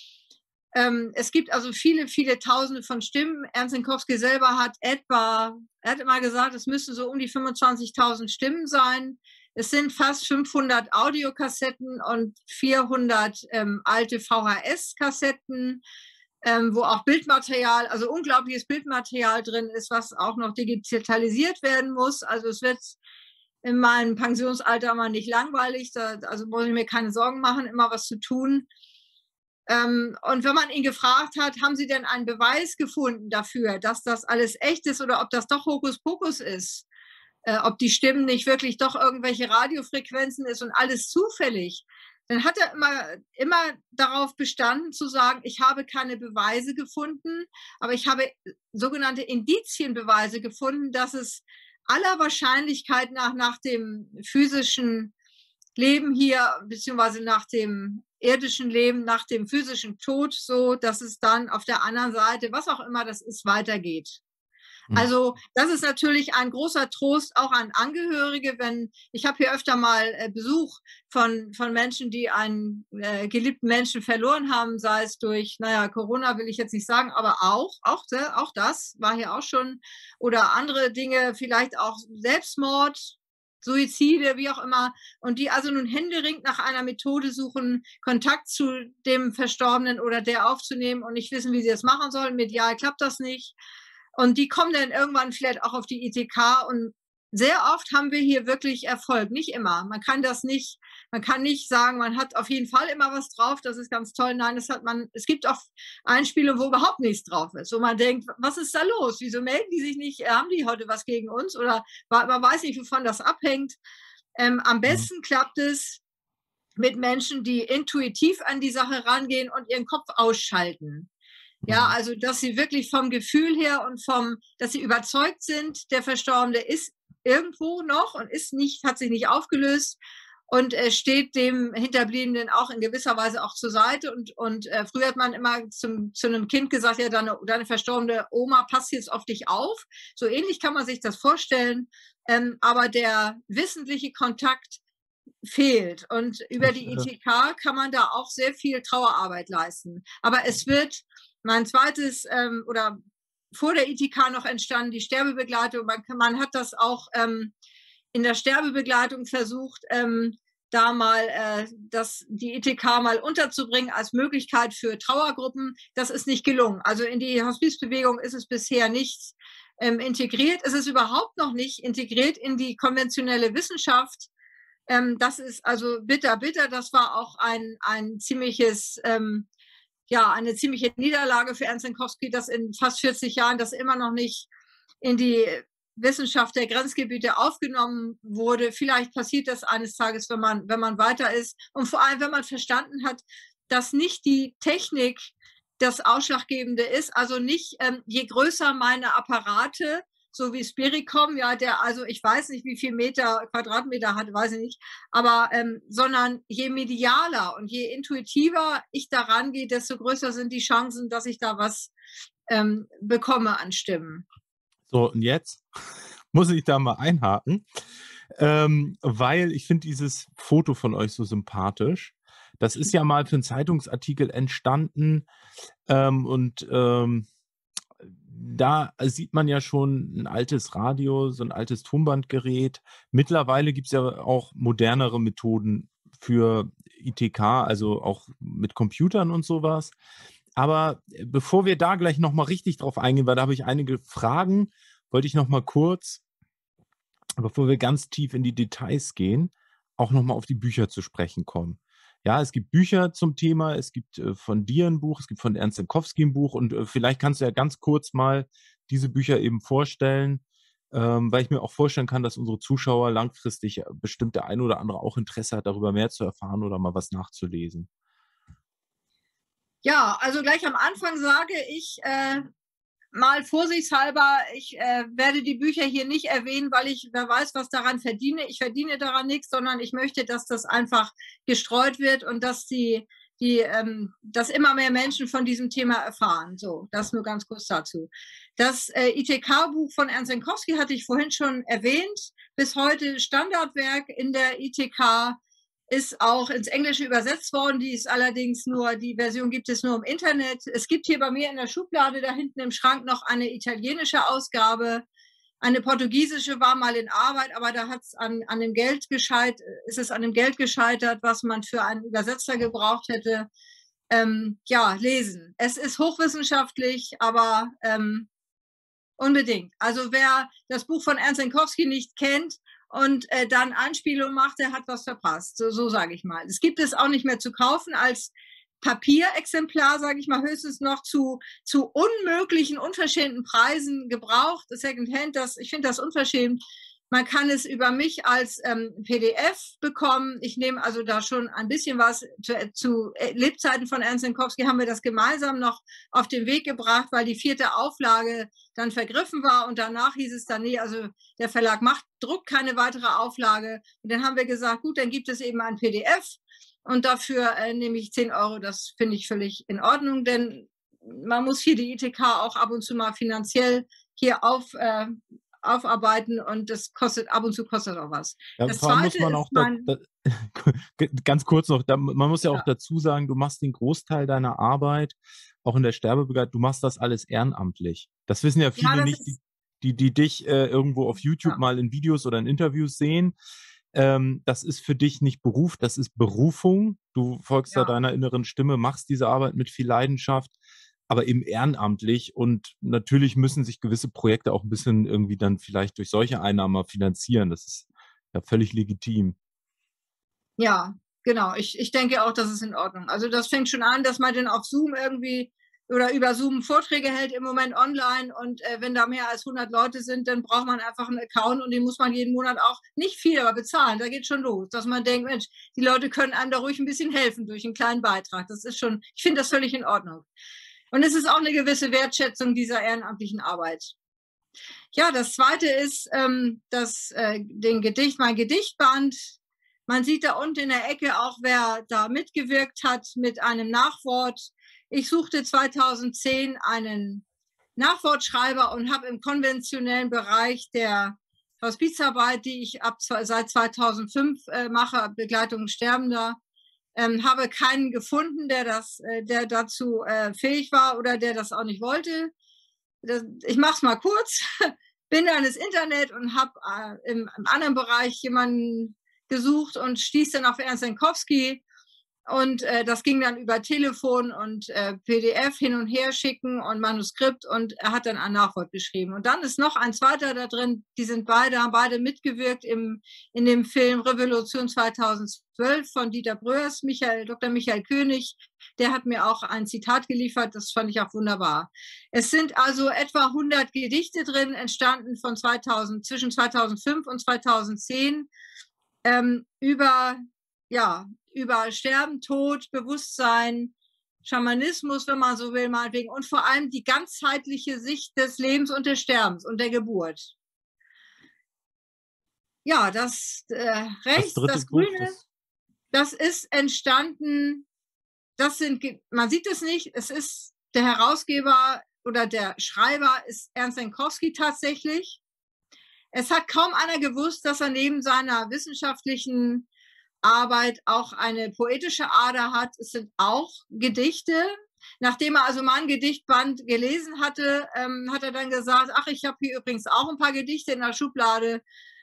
Ähm, es gibt also viele, viele Tausende von Stimmen. Ernst Zinkowski selber hat etwa, er hat immer gesagt, es müssten so um die fünfundzwanzigtausend Stimmen sein. Es sind fast fünfhundert Audiokassetten und vierhundert ähm, alte V H S-Kassetten. Ähm, wo auch Bildmaterial, also unglaubliches Bildmaterial drin ist, was auch noch digitalisiert werden muss. Also es wird in meinem Pensionsalter mal nicht langweilig, da, also muss ich mir keine Sorgen machen, immer was zu tun. Ähm, und wenn man ihn gefragt hat, haben Sie denn einen Beweis gefunden dafür, dass das alles echt ist oder ob das doch Hokuspokus ist, äh, ob die Stimmen nicht wirklich doch irgendwelche Radiofrequenzen ist und alles zufällig, dann hat er immer, immer darauf bestanden zu sagen, ich habe keine Beweise gefunden, aber ich habe sogenannte Indizienbeweise gefunden, dass es aller Wahrscheinlichkeit nach, nach dem physischen Leben hier, beziehungsweise nach dem irdischen Leben, nach dem physischen Tod, so, dass es dann auf der anderen Seite, was auch immer das ist, weitergeht. Mhm. Also das ist natürlich ein großer Trost auch an Angehörige, wenn ich habe hier öfter mal äh, Besuch von, von Menschen, die einen äh, geliebten Menschen verloren haben, sei es durch, naja, Corona will ich jetzt nicht sagen, aber auch, auch, auch das war hier auch schon, oder andere Dinge, vielleicht auch Selbstmord, Suizide, wie auch immer, und die also nun händeringend nach einer Methode suchen, Kontakt zu dem Verstorbenen oder der aufzunehmen und nicht wissen, wie sie das machen sollen. Medial klappt das nicht. Und die kommen dann irgendwann vielleicht auch auf die I T K und sehr oft haben wir hier wirklich Erfolg, nicht immer. Man kann das nicht, man kann nicht sagen, man hat auf jeden Fall immer was drauf, das ist ganz toll. Nein, das hat man, es gibt auch Einspiele, wo überhaupt nichts drauf ist, wo man denkt, was ist da los? Wieso melden die sich nicht? Haben die heute was gegen uns? Oder man weiß nicht, wovon das abhängt. Ähm, am Mhm. besten klappt es mit Menschen, die intuitiv an die Sache rangehen und ihren Kopf ausschalten. Ja, Mhm. also dass sie wirklich vom Gefühl her und vom, dass sie überzeugt sind, der Verstorbene ist irgendwo noch und ist nicht, hat sich nicht aufgelöst und äh, steht dem Hinterbliebenen auch in gewisser Weise auch zur Seite. Und, und äh, früher hat man immer zum, zu einem Kind gesagt, ja, deine, deine verstorbene Oma passt jetzt auf dich auf. So ähnlich kann man sich das vorstellen. Ähm, aber der wissentliche Kontakt fehlt. Und über Ich, die äh, I T K kann man da auch sehr viel Trauerarbeit leisten. Aber es wird mein zweites ähm, oder vor der I T K noch entstanden, die Sterbebegleitung. Man, man hat das auch ähm, in der Sterbebegleitung versucht, ähm, da mal äh, das, die I T K mal unterzubringen als Möglichkeit für Trauergruppen. Das ist nicht gelungen. Also in die Hospizbewegung ist es bisher nicht ähm, integriert. Es ist überhaupt noch nicht integriert in die konventionelle Wissenschaft. Ähm, das ist also bitter, bitter. Das war auch ein, ein ziemliches, ähm, ja, eine ziemliche Niederlage für Ernst Jankowski, dass in fast vierzig Jahren das immer noch nicht in die Wissenschaft der Grenzgebiete aufgenommen wurde. Vielleicht passiert das eines Tages, wenn man, wenn man weiter ist. Und vor allem, wenn man verstanden hat, dass nicht die Technik das Ausschlaggebende ist. Also nicht, ähm, je größer meine Apparate, so wie Spiricom, ja, der, also ich weiß nicht, wie viel Meter, Quadratmeter hat, weiß ich nicht, aber, ähm, sondern je medialer und je intuitiver ich daran gehe, desto größer sind die Chancen, dass ich da was ähm, bekomme an Stimmen. so, und jetzt muss ich da mal einhaken, ähm, weil ich finde dieses Foto von euch so sympathisch. Das ist ja mal für 'n Zeitungsartikel entstanden, ähm, und, ähm, da sieht man ja schon 'n altes Radio, so 'n altes Tonbandgerät. Mittlerweile gibt's ja auch modernere Methoden für I T K, also auch mit Computern und so was. Aber, äh, bevor wir da gleich noch mal richtig drauf eingehen, weil da habe ich einige Fragen, wollte ich noch mal kurz, bevor wir ganz tief in die Details gehen, auch noch mal auf die Bücher zu sprechen kommen. Ja, es gibt Bücher zum Thema, es gibt, äh, von dir 'n Buch, es gibt von Ernst Jankowski 'n Buch und, äh, vielleicht kannst du ja ganz kurz mal diese Bücher eben vorstellen, ähm, weil ich mir auch vorstellen kann, dass unsere Zuschauer langfristig äh, bestimmt der eine oder andere auch Interesse hat, darüber mehr zu erfahren oder mal was nachzulesen. Ja, also gleich am Anfang sage ich äh, mal vorsichtshalber, ich äh, werde die Bücher hier nicht erwähnen, weil ich, wer weiß, was daran verdiene. Ich verdiene daran nichts, sondern ich möchte, dass das einfach gestreut wird und dass die, die, ähm, dass immer mehr Menschen von diesem Thema erfahren. So, das nur ganz kurz dazu. Das äh, I T K-Buch von Ernst Jankowski hatte ich vorhin schon erwähnt. Bis heute Standardwerk in der I T K, ist auch ins Englische übersetzt worden. Die ist allerdings nur, die Version gibt es nur im Internet. Es gibt hier bei mir in der Schublade da hinten im Schrank noch eine italienische Ausgabe. Eine portugiesische war mal in Arbeit, aber da hat's an, an dem Geld gescheit, ist es an dem Geld gescheitert, was man für einen Übersetzer gebraucht hätte. Ähm, ja, lesen. Es ist hochwissenschaftlich, aber ähm, unbedingt. Also wer das Buch von Ernst Jankowski nicht kennt und äh, dann Anspielung macht, der hat was verpasst. So, so sage ich mal. Es gibt es auch nicht mehr zu kaufen als Papierexemplar, sage ich mal, höchstens noch zu, zu unmöglichen, unverschämten Preisen gebraucht. Secondhand, das, ich finde das unverschämt. Man kann es über mich als ähm, P D F bekommen. Ich nehme also da schon ein bisschen was. Zu, zu Lebzeiten von Ernst Jankowski haben wir das gemeinsam noch auf den Weg gebracht, weil die vierte Auflage dann vergriffen war und danach hieß es dann, nee, also der Verlag macht, druckt keine weitere Auflage. Und dann haben wir gesagt, gut, dann gibt es eben ein P D F und dafür äh, nehme ich zehn Euro. Das finde ich völlig in Ordnung, denn man muss hier die I T K auch ab und zu mal finanziell hier auf, äh, aufarbeiten und das kostet ab und zu kostet auch was. Ja, Das vor allem muss Zweite man ist auch da, mein da, ganz kurz noch, da, man muss ja auch ja, dazu sagen, du machst den Großteil deiner Arbeit, auch in der Sterbebegleitung, du machst das alles ehrenamtlich. Das wissen ja ja, viele das nicht, die, ist die, die dich äh, irgendwo auf YouTube ja, mal in Videos oder in Interviews sehen. Ähm, das ist für dich nicht Beruf, das ist Berufung. Du folgst da ja. deiner inneren Stimme, machst diese Arbeit mit viel Leidenschaft, aber eben ehrenamtlich. Und natürlich müssen sich gewisse Projekte auch ein bisschen irgendwie dann vielleicht durch solche Einnahmen finanzieren. Das ist ja völlig legitim. Ja, genau. Ich ich denke auch, das ist in Ordnung. Also, das fängt schon an, dass man dann auf Zoom irgendwie oder über Zoom Vorträge hält im Moment online und, äh, wenn da mehr als hundert Leute sind, dann braucht man einfach 'n Account und den muss man jeden Monat auch nicht viel, aber bezahlen. Da geht's schon los, dass man denkt: „Mensch, die Leute können einem da ruhig 'n bisschen helfen durch 'n kleinen Beitrag.“ Das ist schon ich finde das völlig in Ordnung. Und es ist auch 'ne gewisse Wertschätzung dieser ehrenamtlichen Arbeit. Ja, das Zweite ist, ähm, das, äh, den Gedicht mein Gedichtband. Man sieht da unten in der Ecke auch, wer da mitgewirkt hat mit einem Nachwort. Ich suchte zweitausendzehn einen Nachwortschreiber und habe im konventionellen Bereich der Hospizarbeit, die ich ab seit zweitausendfünf äh, mache, Begleitung Sterbender, ähm, habe keinen gefunden, der das, äh, der dazu äh, fähig war oder der das auch nicht wollte. Das, ich mache es mal kurz. Bin dann ins Internet und habe äh, im, im anderen Bereich jemanden gesucht und stieß dann auf Ernst Jankowski. Und äh, das ging dann über Telefon und äh, P D F hin und her schicken und Manuskript und er hat dann ein Nachwort geschrieben. Und dann ist noch ein zweiter da drin, die sind beide, haben beide mitgewirkt im, in dem Film Revolution zweitausendzwölf von Dieter Bröers, Michael, Doktor Michael König. Der hat mir auch ein Zitat geliefert, das fand ich auch wunderbar. Es sind also etwa hundert Gedichte drin, entstanden von zweitausend, zwischen zweitausendfünf und zweitausendzehn, ähm, über, ja, über Sterben, Tod, Bewusstsein, Schamanismus, wenn man so will, meinetwegen, und vor allem die ganzheitliche Sicht des Lebens und des Sterbens und der Geburt. Ja, das äh, Das rechts, dritte das Buch, Grüne, das das ist entstanden, das sind, man sieht es nicht, es ist der Herausgeber oder der Schreiber ist Ernst Jankowski tatsächlich. Es hat kaum einer gewusst, dass er neben seiner wissenschaftlichen Arbeit auch eine poetische Ader hat. Es sind auch Gedichte. Nachdem er also mein Gedichtband gelesen hatte, ähm, hat er dann gesagt, ach, ich habe hier übrigens auch ein paar Gedichte in der Schublade.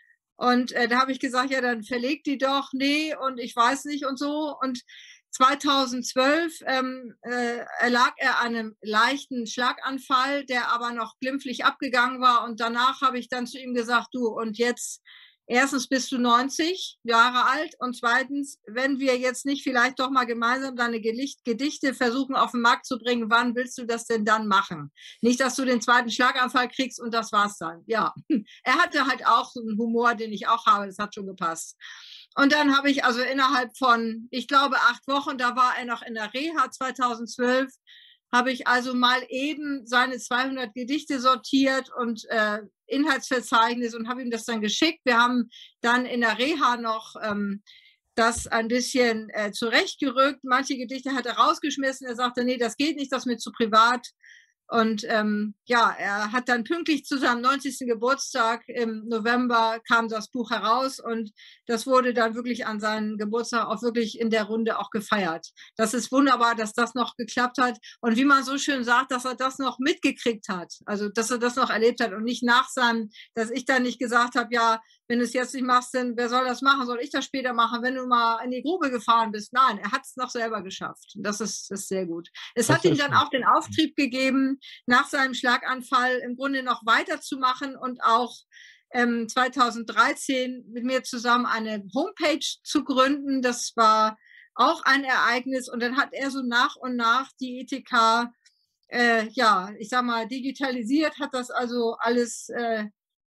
Und äh, da habe ich gesagt, ja, dann verleg die doch. Nee, und ich weiß nicht und so. Und zweitausendzwölf ähm, äh, erlag er einem leichten Schlaganfall, der aber noch glimpflich abgegangen war. Und danach habe ich dann zu ihm gesagt, du, und jetzt erstens bist du neunzig Jahre alt und zweitens, wenn wir jetzt nicht vielleicht doch mal gemeinsam deine Gedichte versuchen auf den Markt zu bringen, wann willst du das denn dann machen? Nicht, dass du den zweiten Schlaganfall kriegst und das war's dann. Ja, er hatte halt auch so einen Humor, den ich auch habe, das hat schon gepasst. Und dann habe ich also innerhalb von, ich glaube, acht Wochen, da war er noch in der Reha zweitausendzwölf, habe ich also mal eben seine zweihundert Gedichte sortiert und äh, Inhaltsverzeichnis und habe ihm das dann geschickt. Wir haben dann in der Reha noch ähm, das ein bisschen äh, zurechtgerückt. Manche Gedichte hat er rausgeschmissen. Er sagte, nee, das geht nicht, das ist mir zu privat. Und ähm, ja, er hat dann pünktlich zu seinem neunzigsten Geburtstag im November kam das Buch heraus und das wurde dann wirklich an seinem Geburtstag auch wirklich in der Runde auch gefeiert. Das ist wunderbar, dass das noch geklappt hat und wie man so schön sagt, dass er das noch mitgekriegt hat, also dass er das noch erlebt hat und nicht nach seinem, dass ich dann nicht gesagt habe, ja, wenn du es jetzt nicht machst, dann wer soll das machen? Soll ich das später machen, wenn du mal in die Grube gefahren bist? Nein, er hat es noch selber geschafft. Das ist, das ist sehr gut. Es das hat ist ja ihm dann schön. auch den Auftrieb gegeben, nach seinem Schlaganfall im Grunde noch weiterzumachen und auch ähm, zweitausenddreizehn mit mir zusammen eine Homepage zu gründen. Das war auch ein Ereignis. Und dann hat er so nach und nach die E T K, äh, ja, ich sag mal, digitalisiert, hat das also alles äh,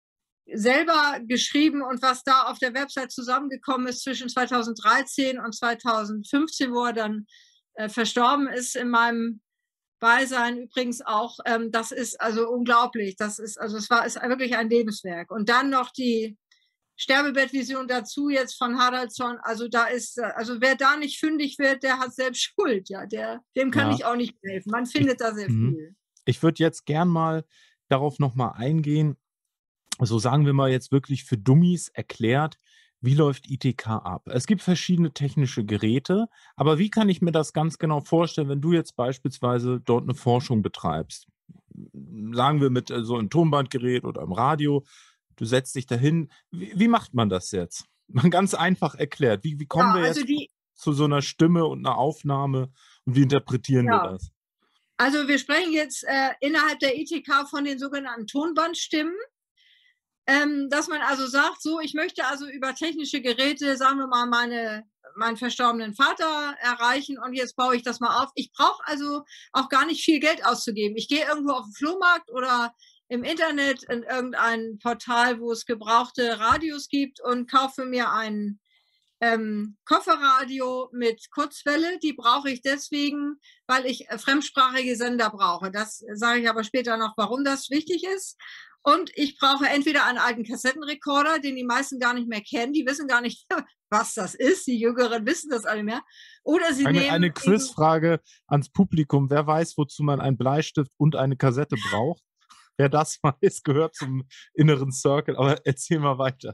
selber geschrieben und was da auf der Website zusammengekommen ist zwischen zweitausenddreizehn und zweitausendfünfzehn, wo er dann äh, verstorben ist in meinem Beisein übrigens auch, ähm, das ist also unglaublich. Das ist, also es war ist wirklich ein Lebenswerk. Und dann noch die Sterbebettvision dazu jetzt von Haraldsson. Also da ist, also wer da nicht fündig wird, der hat selbst Schuld. Ja, der, dem kann Ja, ich auch nicht helfen. Man ich, findet da sehr mhm. viel. Ich würde jetzt gern mal darauf noch mal eingehen. So sagen wir mal jetzt wirklich für Dummies erklärt, wie läuft I T K ab? Es gibt verschiedene technische Geräte, aber wie kann ich mir das ganz genau vorstellen, wenn du jetzt beispielsweise dort eine Forschung betreibst? Hm, sagen wir mit, äh, so 'n Tonbandgerät oder im Radio. Du setzt dich dahin. Wie wie macht man das jetzt? Mal ganz einfach erklärt. Wie wie kommen Ja, wir also jetzt die zu so 'ner Stimme und 'ner Aufnahme und wie interpretieren wir ja. das? Also wir sprechen jetzt äh, innerhalb der I T K von den sogenannten Tonbandstimmen. Ähm, dass man also sagt, so, ich möchte also über technische Geräte, sagen wir mal, meine, meinen verstorbenen Vater erreichen und jetzt baue ich das mal auf. Ich brauche also auch gar nicht viel Geld auszugeben. Ich gehe irgendwo auf den Flohmarkt oder im Internet in irgendein Portal, wo es gebrauchte Radios gibt und kaufe mir ein ähm, Kofferradio mit Kurzwelle. Die brauche ich deswegen, weil ich äh, fremdsprachige Sender brauche. Das sage ich aber später noch, warum das wichtig ist. Und ich brauche entweder einen alten Kassettenrekorder, den die meisten gar nicht mehr kennen. Die wissen gar nicht, was das ist. Die Jüngeren wissen das alle mehr. Oder sie Eine nehmen eine eben, Quizfrage ans Publikum. Wer weiß, wozu man einen Bleistift und eine Kassette braucht? Wer das weiß, gehört zum inneren Circle, aber erzähl mal weiter.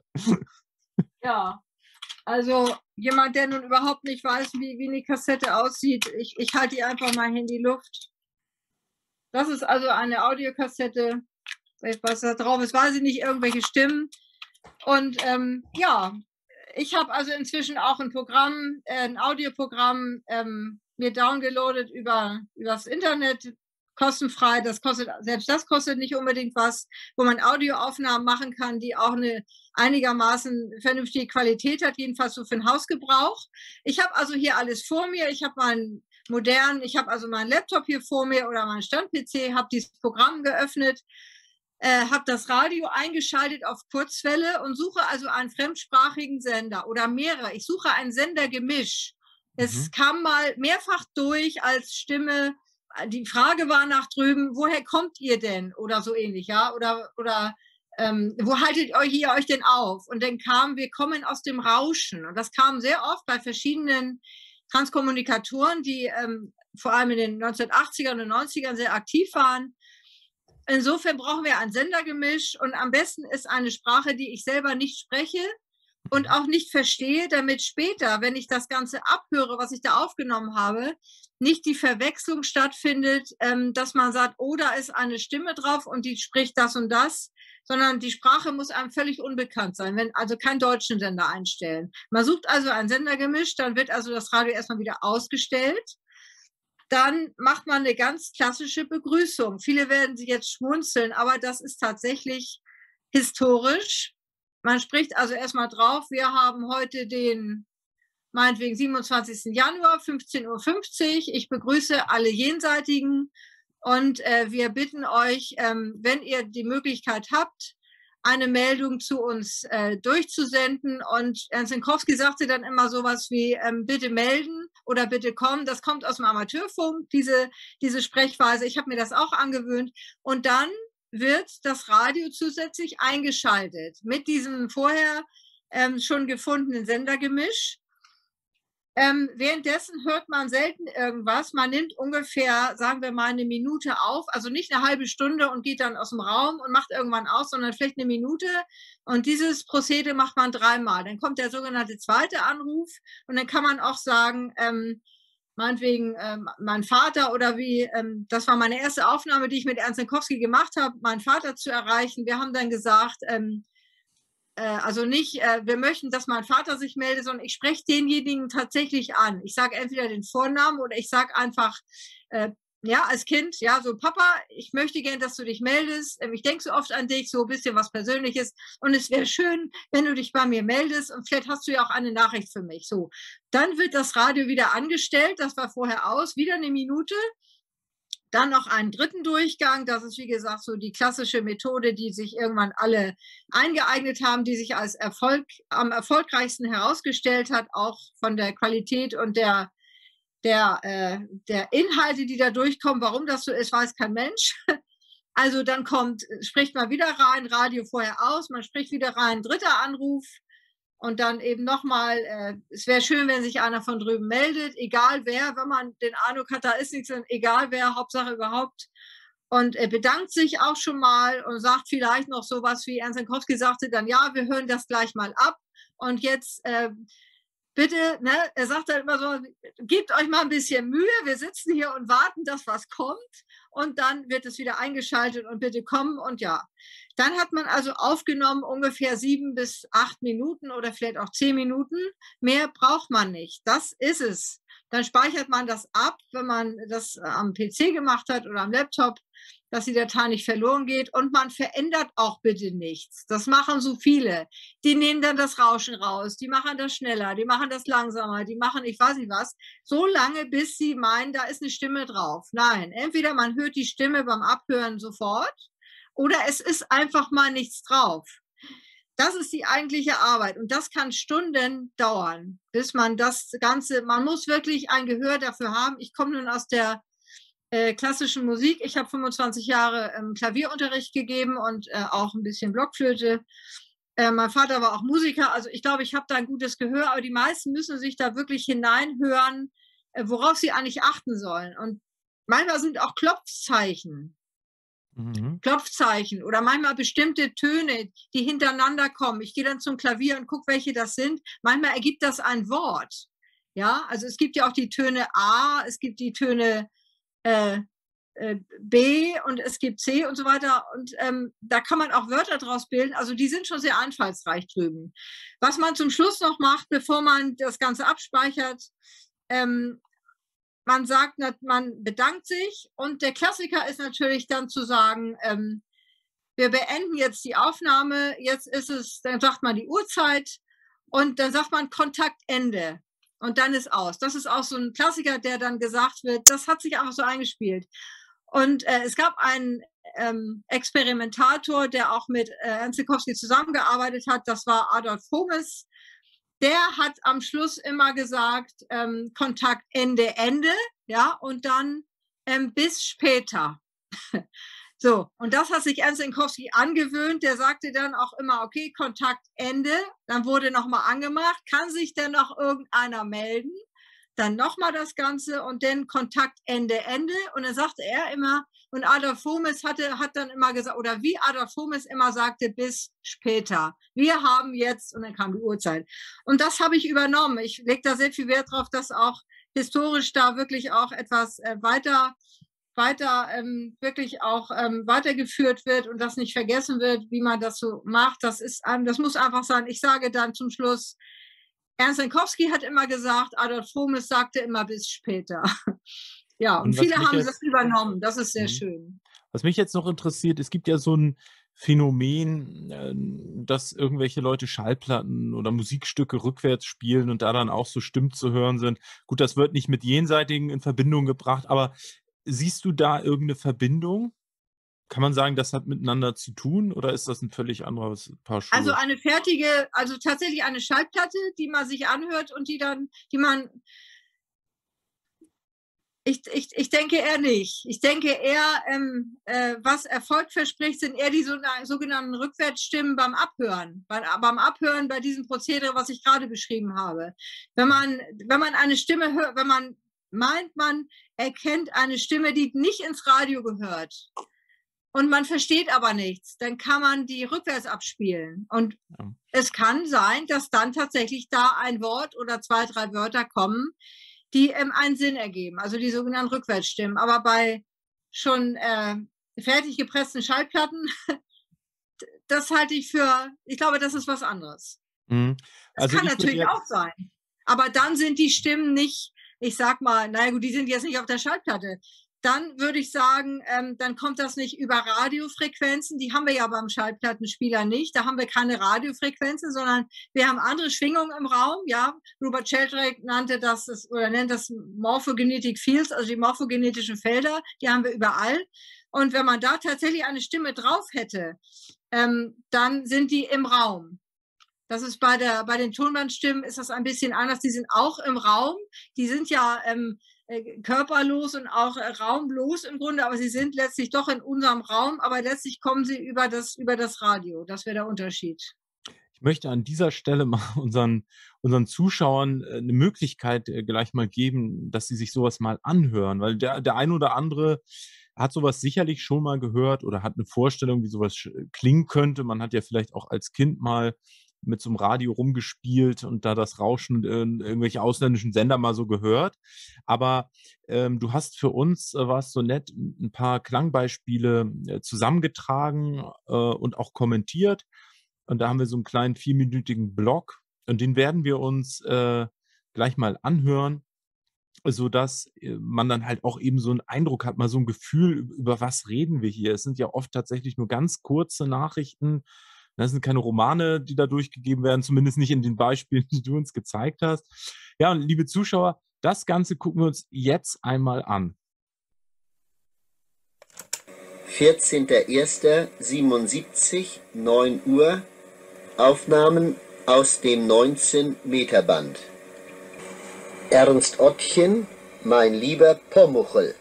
ja, also jemand, der nun überhaupt nicht weiß, wie, wie eine Kassette aussieht, ich, ich halte die einfach mal in die Luft. Das ist also eine Audiokassette. Was da drauf ist, weiß ich nicht, irgendwelche Stimmen. Und ähm, ja, ich habe also inzwischen auch ein Programm, äh, ein Audioprogramm ähm, mir downgeloadet über das Internet, kostenfrei. Das kostet, selbst das kostet nicht unbedingt was, wo man Audioaufnahmen machen kann, die auch eine einigermaßen vernünftige Qualität hat, jedenfalls so für den Hausgebrauch. Ich habe also hier alles vor mir. Ich habe meinen modernen, ich habe also meinen Laptop hier vor mir oder meinen Stand-P C, habe dieses Programm geöffnet, äh, habe das Radio eingeschaltet auf Kurzwelle und suche also einen fremdsprachigen Sender oder mehrere. Ich suche ein Sendergemisch. Es Mhm. kam mal mehrfach durch als Stimme. Die Frage war nach drüben, woher kommt ihr denn? Oder so ähnlich, ja? Oder, oder ähm, wo haltet euch, ihr euch denn auf? Und dann kam, wir kommen aus dem Rauschen. Und das kam sehr oft bei verschiedenen Transkommunikatoren, die ähm, vor allem in den neunzehnhundertachtzigern und neunzigern sehr aktiv waren. Insofern brauchen wir ein Sendergemisch und am besten ist eine Sprache, die ich selber nicht spreche und Mhm. auch nicht verstehe, damit später, wenn ich das Ganze abhöre, was ich da aufgenommen habe, nicht die Verwechslung stattfindet, ähm, dass man sagt, oh, da ist eine Stimme drauf und die spricht das und das, sondern die Sprache muss einem völlig unbekannt sein, wenn also keinen deutschen Sender einstellen. Man sucht also ein Sendergemisch, dann wird also das Radio erstmal wieder ausgestellt. Dann macht man eine ganz klassische Begrüßung. Viele werden sie jetzt schmunzeln, aber das ist tatsächlich historisch. Man spricht also erstmal drauf, wir haben heute den meinetwegen siebenundzwanzigsten Januar, fünfzehn Uhr fünfzig. Ich begrüße alle Jenseitigen und äh, wir bitten euch, ähm, wenn ihr die Möglichkeit habt, eine Meldung zu uns äh, durchzusenden. Und Ernst Zinkowski sagte dann immer sowas wie, ähm, bitte melden oder bitte kommen. Das kommt aus dem Amateurfunk, diese, diese Sprechweise. Ich habe mir das auch angewöhnt. Und dann wird das Radio zusätzlich eingeschaltet mit diesem vorher ähm, schon gefundenen Sendergemisch. Ähm, währenddessen hört man selten irgendwas. Man nimmt ungefähr, sagen wir mal, eine Minute auf, also nicht eine halbe Stunde und geht dann aus dem Raum und macht irgendwann aus, sondern vielleicht eine Minute. Und dieses Prozedere macht man dreimal. Dann kommt der sogenannte zweite Anruf und dann kann man auch sagen, ähm, meinetwegen ähm, mein Vater oder wie, ähm, das war meine erste Aufnahme, die ich mit Ernst Zinkowski gemacht habe, meinen Vater zu erreichen. Wir haben dann gesagt, ähm, also nicht, äh, wir möchten, dass mein Vater sich meldet, sondern ich spreche denjenigen tatsächlich an. Ich sage entweder den Vornamen oder ich sage einfach, äh, ja, als Kind, ja, so Papa, ich möchte gern, dass du dich meldest. Ähm, ich denke so oft an dich, so ein bisschen was Persönliches. Und es wäre schön, wenn du dich bei mir meldest. Und vielleicht hast du ja auch eine Nachricht für mich. So, dann wird das Radio wieder angestellt. Das war vorher aus, wieder eine Minute. Dann noch einen dritten Durchgang. Das ist, wie gesagt, so die klassische Methode, die sich irgendwann alle eingeeignet haben, die sich als Erfolg, am erfolgreichsten herausgestellt hat, auch von der Qualität und der, der, äh, der Inhalte, die da durchkommen. Warum das so ist, weiß kein Mensch. Also dann kommt, spricht man wieder rein, Radio vorher aus, man spricht wieder rein, dritter Anruf. Und dann eben nochmal, äh, es wäre schön, wenn sich einer von drüben meldet, egal wer, wenn man den Eindruck hat, da ist nichts, egal wer, Hauptsache überhaupt. und er bedankt sich auch schon mal und sagt vielleicht noch sowas, wie Ernst Jankowski sagte dann, ja, wir hören das gleich mal ab und jetzt äh, bitte, ne, er sagt dann immer so, gebt euch mal ein bisschen Mühe, wir sitzen hier und warten, dass was kommt und dann wird es wieder eingeschaltet und bitte kommen und ja. Dann hat man also aufgenommen ungefähr sieben bis acht Minuten oder vielleicht auch zehn Minuten. Mehr braucht man nicht. Das ist es. Dann speichert man das ab, wenn man das am P C gemacht hat oder am Laptop, dass die Datei nicht verloren geht. Und man verändert auch bitte nichts. Das machen so viele. Die nehmen dann das Rauschen raus, die machen das schneller, die machen das langsamer, die machen ich weiß nicht was, so lange, bis sie meinen, da ist eine Stimme drauf. Nein, entweder man hört die Stimme beim Abhören sofort, oder es ist einfach mal nichts drauf. Das ist die eigentliche Arbeit und das kann Stunden dauern, bis man das Ganze, man muss wirklich ein Gehör dafür haben. Ich komme nun aus der äh, klassischen Musik. Ich habe fünfundzwanzig Jahre ähm, Klavierunterricht gegeben und äh, auch ein bisschen Blockflöte. Äh, mein Vater war auch Musiker, also ich glaube, ich habe da ein gutes Gehör, aber die meisten müssen sich da wirklich hineinhören, äh, worauf sie eigentlich achten sollen. Und manchmal sind auch Klopfzeichen. Mhm. Klopfzeichen oder manchmal bestimmte Töne, die hintereinander kommen. Ich gehe dann zum Klavier und gucke, welche das sind. Manchmal ergibt das ein Wort. Ja, also es gibt ja auch die Töne A, es gibt die Töne äh, äh, B und es gibt C und so weiter. Und ähm, da kann man auch Wörter draus bilden. Also die sind schon sehr einfallsreich drüben. Was man zum Schluss noch macht, bevor man das Ganze abspeichert, ähm, man sagt, man bedankt sich und der Klassiker ist natürlich dann zu sagen, ähm, wir beenden jetzt die Aufnahme, jetzt ist es, dann sagt man die Uhrzeit und dann sagt man Kontaktende und dann ist aus. Das ist auch so ein Klassiker, der dann gesagt wird, das hat sich einfach so eingespielt. Und äh, es gab einen ähm, Experimentator, der auch mit äh, Ernst Jankowski zusammengearbeitet hat, das war Adolf Homes. Der hat am Schluss immer gesagt, ähm, Kontakt Ende, Ende, ja, und dann ähm, bis später. So, und das hat sich Ernst Jankowski angewöhnt. Der sagte dann auch immer, okay, Kontakt Ende. Dann wurde nochmal angemacht. Kann sich denn noch irgendeiner melden? Dann nochmal das Ganze und dann Kontakt Ende, Ende. Und dann sagte er immer, und Adolf Homes hatte, hat dann immer gesagt, oder wie Adolf Homes immer sagte, bis später. Wir haben jetzt, und dann kam die Uhrzeit. Und das habe ich übernommen. Ich lege da sehr viel Wert drauf, dass auch historisch da wirklich auch etwas äh, weiter, weiter ähm, wirklich auch ähm, weitergeführt wird und das nicht vergessen wird, wie man das so macht. Das ist, ähm, das muss einfach sein. Ich sage dann zum Schluss, Ernst Jankowski hat immer gesagt, Adolf Homes sagte immer bis später. Ja, und, und viele haben jetzt, das übernommen. Das ist sehr schön. Was mich jetzt noch interessiert, es gibt ja so ein Phänomen, dass irgendwelche Leute Schallplatten oder Musikstücke rückwärts spielen und da dann auch so Stimmen zu hören sind. Gut, das wird nicht mit Jenseitigen in Verbindung gebracht, aber siehst du da irgendeine Verbindung? Kann man sagen, das hat miteinander zu tun oder ist das ein völlig anderes Paar Schuhe? Also eine fertige, also tatsächlich eine Schallplatte, die man sich anhört und die dann, die man Ich, ich, ich denke eher nicht. Ich denke eher, ähm, äh, was Erfolg verspricht, sind eher die so, sogenannten Rückwärtsstimmen beim Abhören. Bei, beim Abhören bei diesem Prozedere, was ich gerade beschrieben habe. Wenn man, wenn man eine Stimme hört, wenn man meint, man erkennt eine Stimme, die nicht ins Radio gehört und man versteht aber nichts, dann kann man die rückwärts abspielen. Und ja. Es kann sein, dass dann tatsächlich da ein Wort oder zwei, drei Wörter kommen, die ähm, einen Sinn ergeben, also die sogenannten Rückwärtsstimmen. Aber bei schon äh, fertig gepressten Schallplatten, das halte ich für, ich glaube, das ist was anderes. Mhm. Also das kann natürlich jetzt auch sein. Aber dann sind die Stimmen nicht, ich sag mal, naja gut, die sind jetzt nicht auf der Schallplatte. Dann würde ich sagen, ähm, dann kommt das nicht über Radiofrequenzen. Die haben wir ja beim Schallplattenspieler nicht. Da haben wir keine Radiofrequenzen, sondern wir haben andere Schwingungen im Raum. Ja, Robert Sheldrake nannte das oder nennt das Morphogenetic Fields, also die morphogenetischen Felder. Die haben wir überall. Und wenn man da tatsächlich eine Stimme drauf hätte, ähm, dann sind die im Raum. Das ist bei der bei den Tonbandstimmen ist das ein bisschen anders. Die sind auch im Raum. Die sind ja ähm, körperlos und auch äh, raumlos im Grunde, aber sie sind letztlich doch in unserem Raum, aber letztlich kommen sie über das, über das Radio. Das wäre der Unterschied. Ich möchte an dieser Stelle mal unseren, unseren Zuschauern äh, eine Möglichkeit äh, gleich mal geben, dass sie sich sowas mal anhören, weil der, der ein oder andere hat sowas sicherlich schon mal gehört oder hat eine Vorstellung, wie sowas sch klingen könnte. Man hat ja vielleicht auch als Kind mal mit so 'nem Radio rumgespielt und da das Rauschen in irgendwelche ausländischen Sender mal so gehört. Aber, ähm, du hast für uns, äh, warst so nett, 'n 'n paar Klangbeispiele, äh, zusammengetragen, äh, und auch kommentiert. Und da haben wir so 'n kleinen vierminütigen Block und den werden wir uns, äh, gleich mal anhören, sodass, äh, man dann halt auch eben so 'n Eindruck hat, mal so 'n Gefühl, üb über was reden wir hier? Es sind ja oft tatsächlich nur ganz kurze Nachrichten. Das sind keine Romane, die da durchgegeben werden, zumindest nicht in den Beispielen, die du uns gezeigt hast. Ja, und liebe Zuschauer, das Ganze gucken wir uns jetzt einmal an. vierzehnter erster siebenundsiebzig, neun Uhr, Aufnahmen aus dem neunzehn Meter Band. Ernst Ottchen, mein lieber Pomuchel.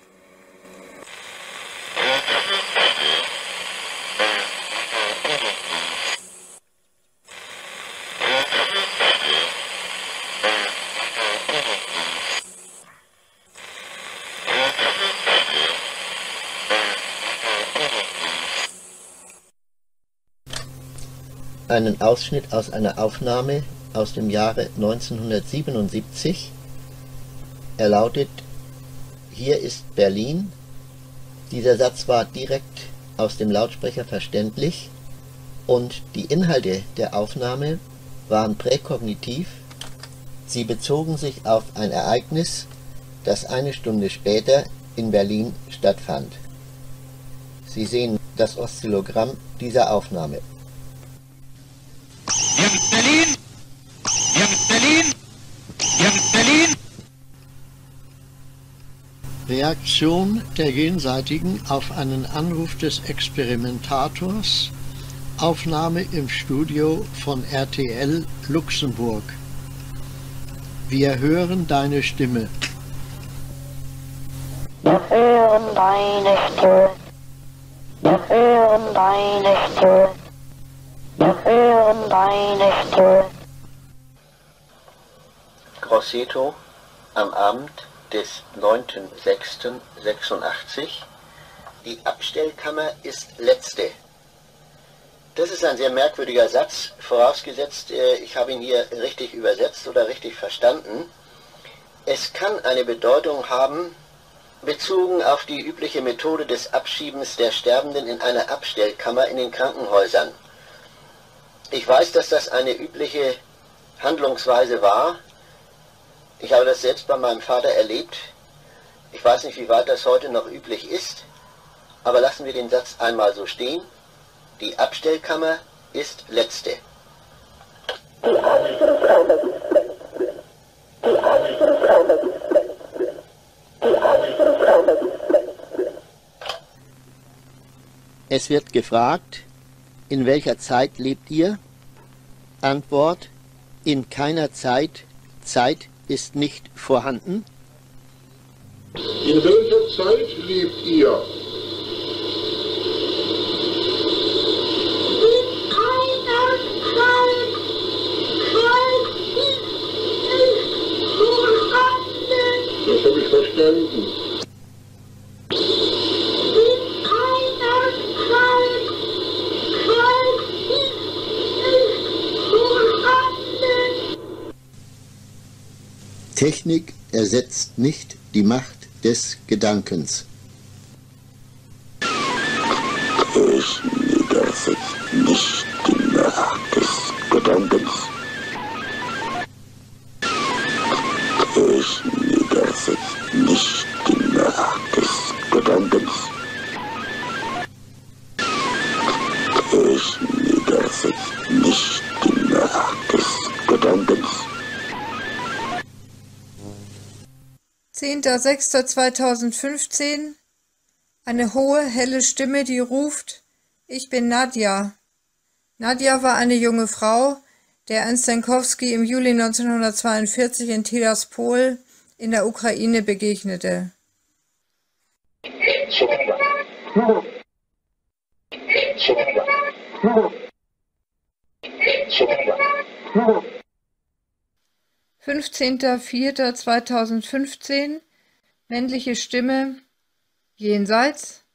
Einen Ausschnitt aus einer Aufnahme aus dem Jahre neunzehnhundertsiebenundsiebzig. Er lautet: Hier ist Berlin. Dieser Satz war direkt aus dem Lautsprecher verständlich und die Inhalte der Aufnahme waren präkognitiv. Sie bezogen sich auf ein Ereignis, das eine Stunde später in Berlin stattfand. Sie sehen das Oszillogramm dieser Aufnahme. Hier ist Berlin! Hier ist Berlin! Hier ist Berlin! Reaktion der Jenseitigen auf einen Anruf des Experimentators. Aufnahme im Studio von R T L Luxemburg. Wir hören deine Stimme. Wir hören deine Stimme. Wir hören deine Stimme. Wir hören deine Stimme. Grosseto am Abend des neunten sechsten sechsundachtzig. Die Abstellkammer ist letzte. Das ist ein sehr merkwürdiger Satz, vorausgesetzt, ich habe ihn hier richtig übersetzt oder richtig verstanden. Es kann eine Bedeutung haben, bezogen auf die übliche Methode des Abschiebens der Sterbenden in einer Abstellkammer in den Krankenhäusern. Ich weiß, dass das eine übliche Handlungsweise war. Ich habe das selbst bei meinem Vater erlebt. Ich weiß nicht, wie weit das heute noch üblich ist, aber lassen wir den Satz einmal so stehen. Die Abstellkammer ist letzte. Die Abstellkammer ist letzte. Die Abstellkammer ist letzte. Die Abstellkammer ist letzte. Es wird gefragt, in welcher Zeit lebt ihr? Antwort: In keiner Zeit. Zeit ist nicht vorhanden. In welcher Zeit lebt ihr? Das habe ich verstanden. Technik ersetzt nicht die Macht des Gedankens. Technik ersetzt nicht die Macht des Gedankens. Technik ersetzt nicht die Macht des Gedankens. Technik ersetzt nicht die Macht des Gedankens. zehnter sechster zweitausendfünfzehn. Eine hohe, helle Stimme, die ruft: Ich bin Nadja. Nadja war eine junge Frau, der Ernst Stankowski im Juli neunzehnhundertzweiundvierzig in Tiraspol in der Ukraine begegnete. fünfzehnter vierter zweitausendfünfzehn. Männliche Stimme: Jenseits.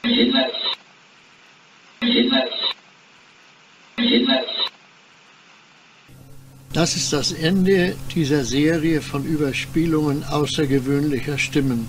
Himmel, Himmel, Himmel. Das ist das Ende dieser Serie von Überspielungen außergewöhnlicher Stimmen.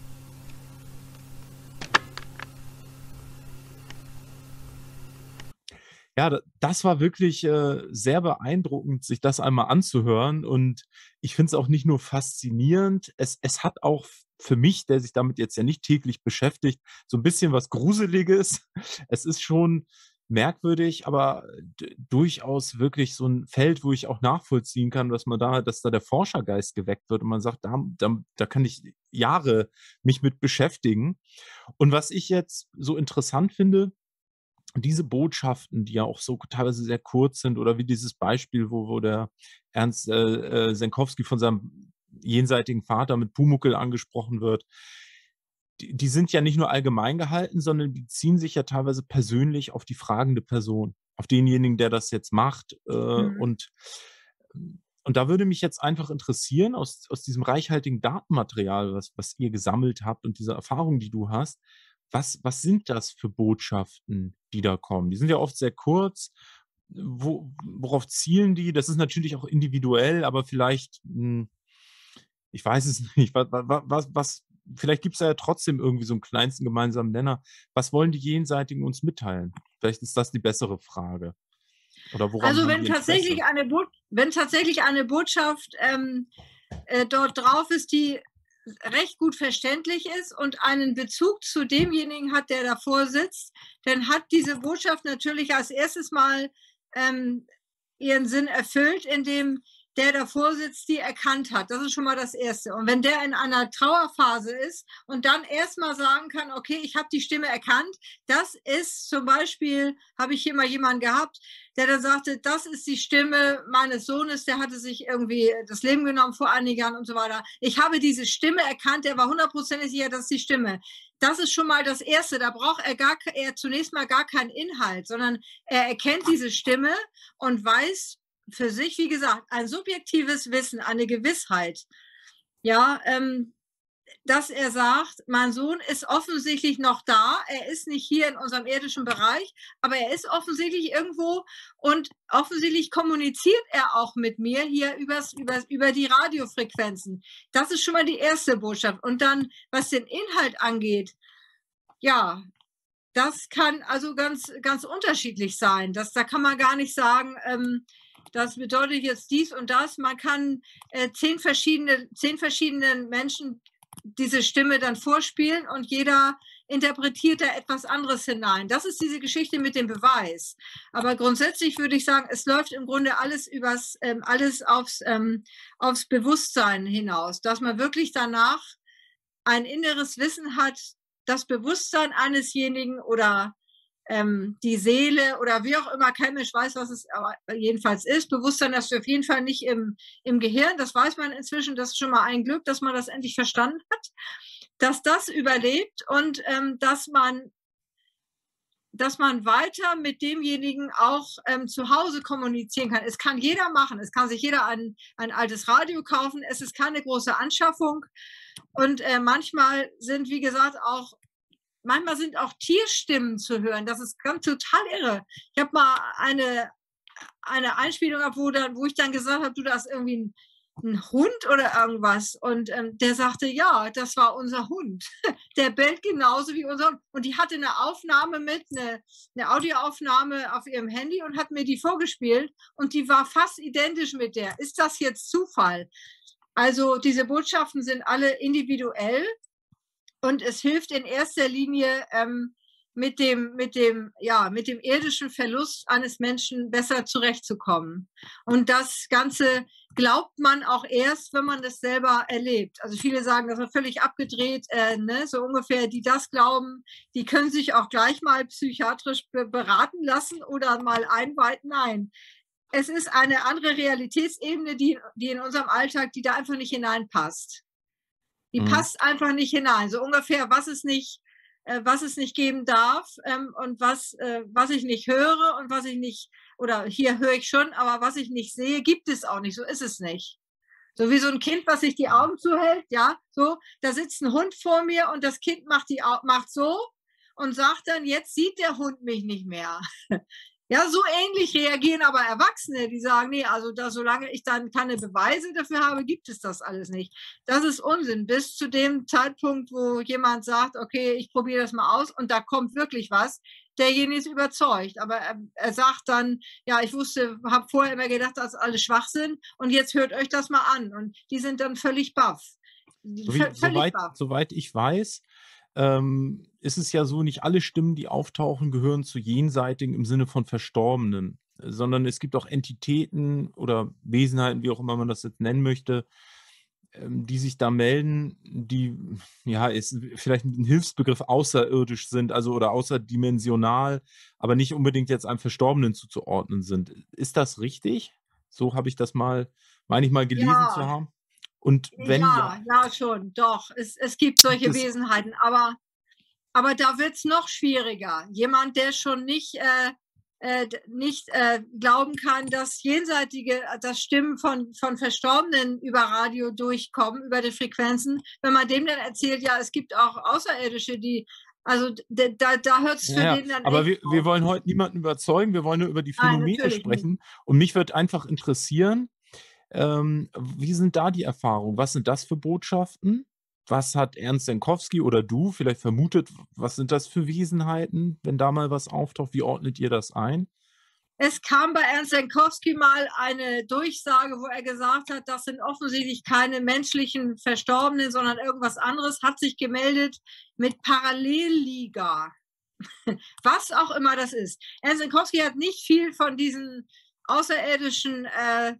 Ja, da- das war wirklich äh, sehr beeindruckend, sich das einmal anzuhören. Und ich finde es auch nicht nur faszinierend, es, es hat auch f- für mich, der sich damit jetzt ja nicht täglich beschäftigt, so ein bisschen was Gruseliges. Es ist schon merkwürdig, aber d- durchaus wirklich so ein Feld, wo ich auch nachvollziehen kann, dass man da, dass da der Forschergeist geweckt wird und man sagt, da, da, da kann ich Jahre mich mit beschäftigen. Und was ich jetzt so interessant finde, diese Botschaften, die ja auch so teilweise sehr kurz sind, oder wie dieses Beispiel, wo, wo der Ernst äh, äh, Senkowski von seinem jenseitigen Vater mit Pumuckl angesprochen wird, die, die sind ja nicht nur allgemein gehalten, sondern die ziehen sich ja teilweise persönlich auf die fragende Person, auf denjenigen, der das jetzt macht. Äh, Mhm. und, und da würde mich jetzt einfach interessieren, aus, aus diesem reichhaltigen Datenmaterial, was, was ihr gesammelt habt und diese Erfahrung, die du hast, was, was sind das für Botschaften, die da kommen? Die sind ja oft sehr kurz. Wo, worauf zielen die? Das ist natürlich auch individuell, aber vielleicht, hm, ich weiß es nicht, was, was, was, vielleicht gibt es ja trotzdem irgendwie so einen kleinsten gemeinsamen Nenner. Was wollen die Jenseitigen uns mitteilen? Vielleicht ist das die bessere Frage. Oder woran Also haben wenn die tatsächlich Interesse? eine, Bo wenn tatsächlich eine Botschaft ähm, äh, dort drauf ist, die recht gut verständlich ist und einen Bezug zu demjenigen hat, der davor sitzt, dann hat diese Botschaft natürlich als erstes mal ähm, ihren Sinn erfüllt, indem der davor sitzt, die erkannt hat. Das ist schon mal das Erste. Und wenn der in einer Trauerphase ist und dann erstmal sagen kann, okay, ich habe die Stimme erkannt, das ist zum Beispiel, habe ich hier mal jemanden gehabt, der dann sagte, das ist die Stimme meines Sohnes, der hatte sich irgendwie das Leben genommen vor einigen Jahren und so weiter. Ich habe diese Stimme erkannt, der war hundertprozentig sicher, das ist die Stimme. Das ist schon mal das Erste. Da braucht er, gar, er zunächst mal gar keinen Inhalt, sondern er erkennt diese Stimme und weiß für sich, wie gesagt, ein subjektives Wissen, eine Gewissheit, ja, ähm, dass er sagt, mein Sohn ist offensichtlich noch da, er ist nicht hier in unserem irdischen Bereich, aber er ist offensichtlich irgendwo und offensichtlich kommuniziert er auch mit mir hier übers, übers, über die Radiofrequenzen. Das ist schon mal die erste Botschaft. Und dann, was den Inhalt angeht, ja, das kann also ganz, ganz unterschiedlich sein. Das, da kann man gar nicht sagen, ähm, das bedeutet jetzt dies und das. Man kann äh, zehn, verschiedene, zehn verschiedenen Menschen diese Stimme dann vorspielen und jeder interpretiert da etwas anderes hinein. Das ist diese Geschichte mit dem Beweis. Aber grundsätzlich würde ich sagen, es läuft im Grunde alles übers, ähm, alles aufs, ähm, aufs Bewusstsein hinaus, dass man wirklich danach ein inneres Wissen hat, das Bewusstsein einesjenigen oder ähm, die Seele oder wie auch immer, kein Mensch weiß, was es aber jedenfalls ist. Bewusstsein, das ist auf jeden Fall nicht im, im Gehirn, das weiß man inzwischen, das ist schon mal ein Glück, dass man das endlich verstanden hat, dass das überlebt und ähm, dass man dass man weiter mit demjenigen auch ähm, zu Hause kommunizieren kann. Es kann jeder machen. Es kann sich jeder ein, ein altes Radio kaufen. Es ist keine große Anschaffung. Und äh, manchmal sind, wie gesagt, auch manchmal sind auch Tierstimmen zu hören. Das ist ganz total irre. Ich habe mal eine, eine Einspielung gehabt, wo, dann, wo ich dann gesagt habe, du, da ist irgendwie ein, ein Hund oder irgendwas. Und ähm, der sagte, ja, das war unser Hund. Der bellt genauso wie unser Hund. Und die hatte eine Aufnahme mit, eine, eine Audioaufnahme auf ihrem Handy und hat mir die vorgespielt. Und die war fast identisch mit der. Ist das jetzt Zufall? Also diese Botschaften sind alle individuell. Und es hilft in erster Linie ähm, mit dem, mit dem, ja, mit dem irdischen Verlust eines Menschen besser zurechtzukommen. Und das Ganze glaubt man auch erst, wenn man das selber erlebt. Also viele sagen, das ist völlig abgedreht, äh, ne? So ungefähr, die das glauben, die können sich auch gleich mal psychiatrisch be beraten lassen oder mal einweiten. Nein. Es ist eine andere Realitätsebene, die, die in unserem Alltag, die da einfach nicht hineinpasst. Die mhm. passt einfach nicht hinein. So ungefähr, was es nicht, äh, was es nicht geben darf ähm, und was, äh, was ich nicht höre und was ich nicht, oder hier höre ich schon, aber was ich nicht sehe, gibt es auch nicht. So ist es nicht. So wie so ein Kind, was sich die Augen zuhält, ja, so, da sitzt ein Hund vor mir und das Kind macht, die, macht so und sagt dann, jetzt sieht der Hund mich nicht mehr. Ja, so ähnlich reagieren aber Erwachsene, die sagen, nee, also da, solange ich dann keine Beweise dafür habe, gibt es das alles nicht. Das ist Unsinn. Bis zu dem Zeitpunkt, wo jemand sagt, okay, ich probiere das mal aus und da kommt wirklich was, derjenige ist überzeugt. Aber er, er sagt dann, ja, ich wusste, habe vorher immer gedacht, dass alle schwach sind und jetzt hört euch das mal an. Und die sind dann völlig baff. So wie, soweit, soweit ich weiß, ähm, ist es ja so, nicht alle Stimmen, die auftauchen, gehören zu Jenseitigen im Sinne von Verstorbenen, sondern es gibt auch Entitäten oder Wesenheiten, wie auch immer man das jetzt nennen möchte, ähm, die sich da melden, die, ja, ist vielleicht ein Hilfsbegriff, außerirdisch sind, also oder außerdimensional, aber nicht unbedingt jetzt einem Verstorbenen zuzuordnen sind. Ist das richtig? So habe ich das mal, meine ich mal gelesen Ja. zu haben. Und wenn ja, ja, ja, schon, doch. Es, es gibt solche Das- Wesenheiten, aber, aber da wird es noch schwieriger. Jemand, der schon nicht, äh, äh, d- nicht äh, glauben kann, dass jenseitige, dass Stimmen von, von Verstorbenen über Radio durchkommen, über die Frequenzen, wenn man dem dann erzählt, ja, es gibt auch Außerirdische, die, also d- da, da hört es für Ja, den dann aber echt wir, wir auf. wollen heute niemanden überzeugen, wir wollen nur über die Nein, Phänomene natürlich sprechen. Und mich wird einfach interessieren, ähm, wie sind da die Erfahrungen? Was sind das für Botschaften? Was hat Ernst Senkowski oder du vielleicht vermutet? Was sind das für Wesenheiten, wenn da mal was auftaucht? Wie ordnet ihr das ein? Es kam bei Ernst Senkowski mal eine Durchsage, wo er gesagt hat, das sind offensichtlich keine menschlichen Verstorbenen, sondern irgendwas anderes, hat sich gemeldet mit Parallelliga. Was auch immer das ist. Ernst Senkowski hat nicht viel von diesen außerirdischen äh,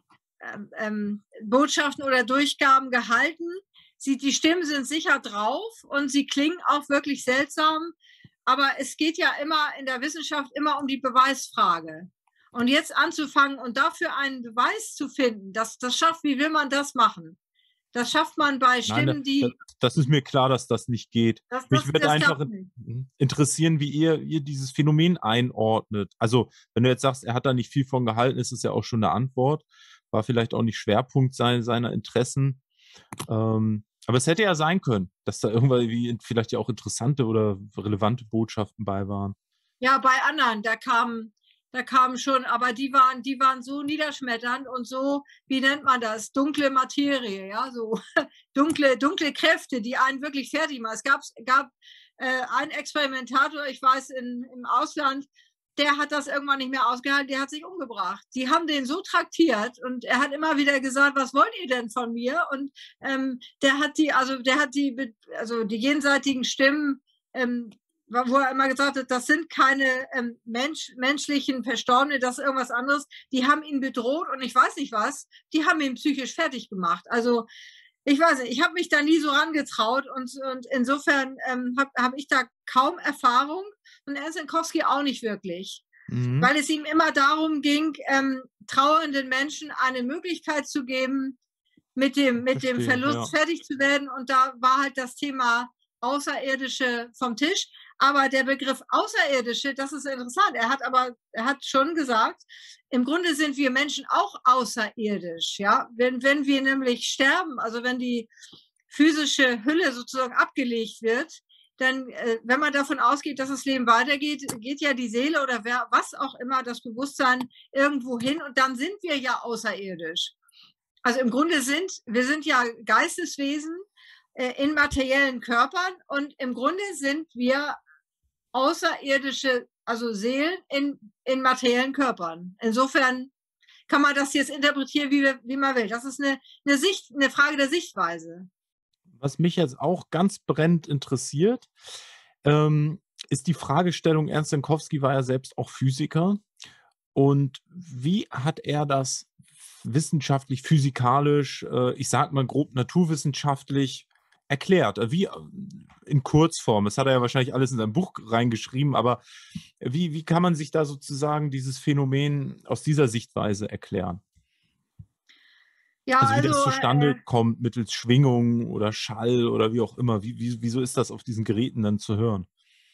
ähm, ähm, Botschaften oder Durchgaben gehalten. Sie, die Stimmen sind sicher drauf und sie klingen auch wirklich seltsam. Aber es geht ja immer in der Wissenschaft immer um die Beweisfrage. Und jetzt anzufangen und dafür einen Beweis zu finden, das, das schafft, wie will man das machen? Das schafft man bei Nein, Stimmen, da- die. das ist mir klar, dass das nicht geht. Das, Mich das, würde das einfach klappt nicht. in- interessieren, wie ihr, ihr dieses Phänomen einordnet. Also, wenn du jetzt sagst, er hat da nicht viel von gehalten, ist es ja auch schon eine Antwort. War vielleicht auch nicht Schwerpunkt sein, seiner Interessen. Ähm, aber es hätte ja sein können, dass da irgendwie vielleicht ja auch interessante oder relevante Botschaften bei waren. Ja, bei anderen, da kamen, da kamen schon, aber die waren, die waren so niederschmetternd und so, wie nennt man das? Dunkle Materie, ja, so dunkle, dunkle Kräfte, die einen wirklich fertig machen. Es gab, gab äh, einen Experimentator, ich weiß, in, im Ausland, der hat das irgendwann nicht mehr ausgehalten, der hat sich umgebracht. Die haben den so traktiert und er hat immer wieder gesagt, was wollt ihr denn von mir? Und ähm, der hat die, also der hat die, be- also die jenseitigen Stimmen, ähm, wa- wo er immer gesagt hat, das sind keine ähm, Mensch, menschlichen Verstorbene, das ist irgendwas anderes. Die haben ihn bedroht und ich weiß nicht was, die haben ihn psychisch fertig gemacht. Also ich weiß nicht, ich habe mich da nie so rangetraut und, und insofern ähm, habe hab ich da kaum Erfahrung und Ernst Senkowski auch nicht wirklich, Mhm. weil es ihm immer darum ging, ähm, trauernden Menschen eine Möglichkeit zu geben, mit dem, mit dem Verstehe, Verlust ja. fertig zu werden und da war halt das Thema Außerirdische vom Tisch. Aber der Begriff Außerirdische, das ist interessant. Er hat aber, er hat schon gesagt, im Grunde sind wir Menschen auch außerirdisch, ja. Wenn, wenn wir nämlich sterben, also wenn die physische Hülle sozusagen abgelegt wird, dann, äh, wenn man davon ausgeht, dass das Leben weitergeht, geht ja die Seele oder wer, was auch immer, das Bewusstsein irgendwo hin und dann sind wir ja außerirdisch. Also im Grunde sind, wir sind ja Geisteswesen äh, in materiellen Körpern und im Grunde sind wir außerirdische, also Seelen in, in materiellen Körpern. Insofern kann man das jetzt interpretieren, wie, wir, wie man will. Das ist eine, eine, Sicht, eine Frage der Sichtweise. Was mich jetzt auch ganz brennend interessiert, ähm, ist die Fragestellung, Ernst Senkowski war ja selbst auch Physiker. Und wie hat er das wissenschaftlich, physikalisch, äh, ich sag mal grob naturwissenschaftlich erklärt? Wie äh, in Kurzform? Das hat er ja wahrscheinlich alles in sein Buch reingeschrieben, aber wie, wie kann man sich da sozusagen dieses Phänomen aus dieser Sichtweise erklären? Ja, Also wie das also, zustande äh, kommt, mittels Schwingung oder Schall oder wie auch immer. Wie, wie, wieso ist das auf diesen Geräten dann zu hören?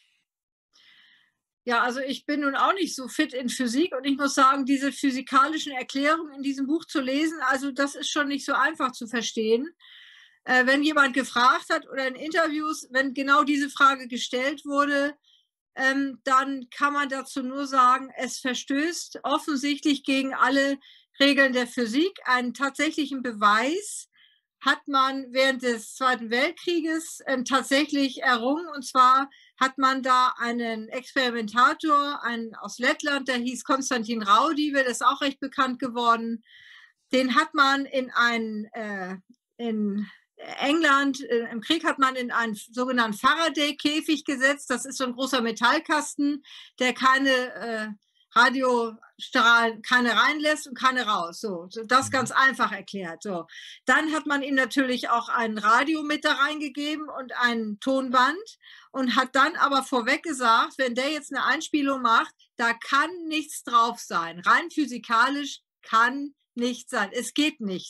ja, also ich bin nun auch nicht so fit in Physik und ich muss sagen, diese physikalischen Erklärungen in diesem Buch zu lesen, also das ist schon nicht so einfach zu verstehen. äh, wenn jemand gefragt hat oder in Interviews, wenn genau diese Frage gestellt wurde, ähm, dann kann man dazu nur sagen, es verstößt offensichtlich gegen alle Regeln der Physik. Einen tatsächlichen Beweis hat man während des Zweiten Weltkrieges ähm, tatsächlich errungen. Und zwar hat man da einen Experimentator, einen aus Lettland, der hieß Konstantin Raudive, der ist auch recht bekannt geworden. Den hat man in ein, äh, in England, äh, im Krieg hat man in einen sogenannten Faraday-Käfig gesetzt. Das ist so ein großer Metallkasten, der keine äh, Radiostrahlen, keine reinlässt und keine raus. So, so das ganz einfach erklärt. So. Dann hat man ihm natürlich auch ein Radio mit da reingegeben und ein Tonband und hat dann aber vorweg gesagt, wenn der jetzt eine Einspielung macht, da kann nichts drauf sein. Rein physikalisch kann nichts sein. Es geht nicht.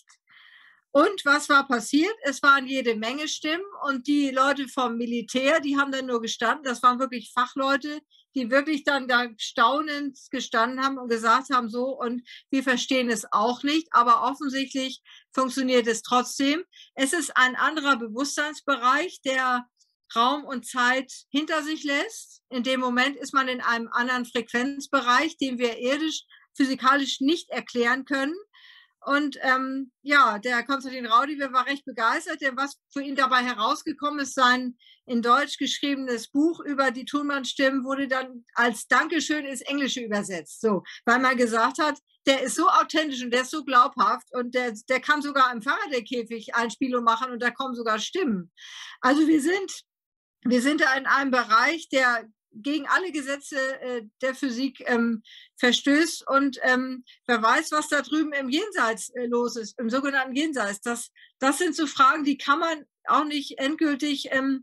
Und was war passiert? Es waren jede Menge Stimmen und die Leute vom Militär, die haben dann nur gestanden, das waren wirklich Fachleute, die wirklich dann da staunend gestanden haben und gesagt haben, so, und wir verstehen es auch nicht, aber offensichtlich funktioniert es trotzdem. Es ist ein anderer Bewusstseinsbereich, der Raum und Zeit hinter sich lässt. In dem Moment ist man in einem anderen Frequenzbereich, den wir irdisch, physikalisch nicht erklären können. Und ähm, ja, der Konstantin Raudive war recht begeistert, denn was für ihn dabei herausgekommen ist, sein in Deutsch geschriebenes Buch über die Thunmann-Stimmen wurde dann als Dankeschön ins Englische übersetzt. So, weil man gesagt hat, der ist so authentisch und der ist so glaubhaft und der, der kann sogar im Faraday-Käfig Einspielung machen und da kommen sogar Stimmen. Also wir sind, wir sind da in einem Bereich, der gegen alle Gesetze äh, der Physik ähm, verstößt und ähm, wer weiß, was da drüben im Jenseits äh, los ist, im sogenannten Jenseits. Das, das sind so Fragen, die kann man auch nicht endgültig ähm,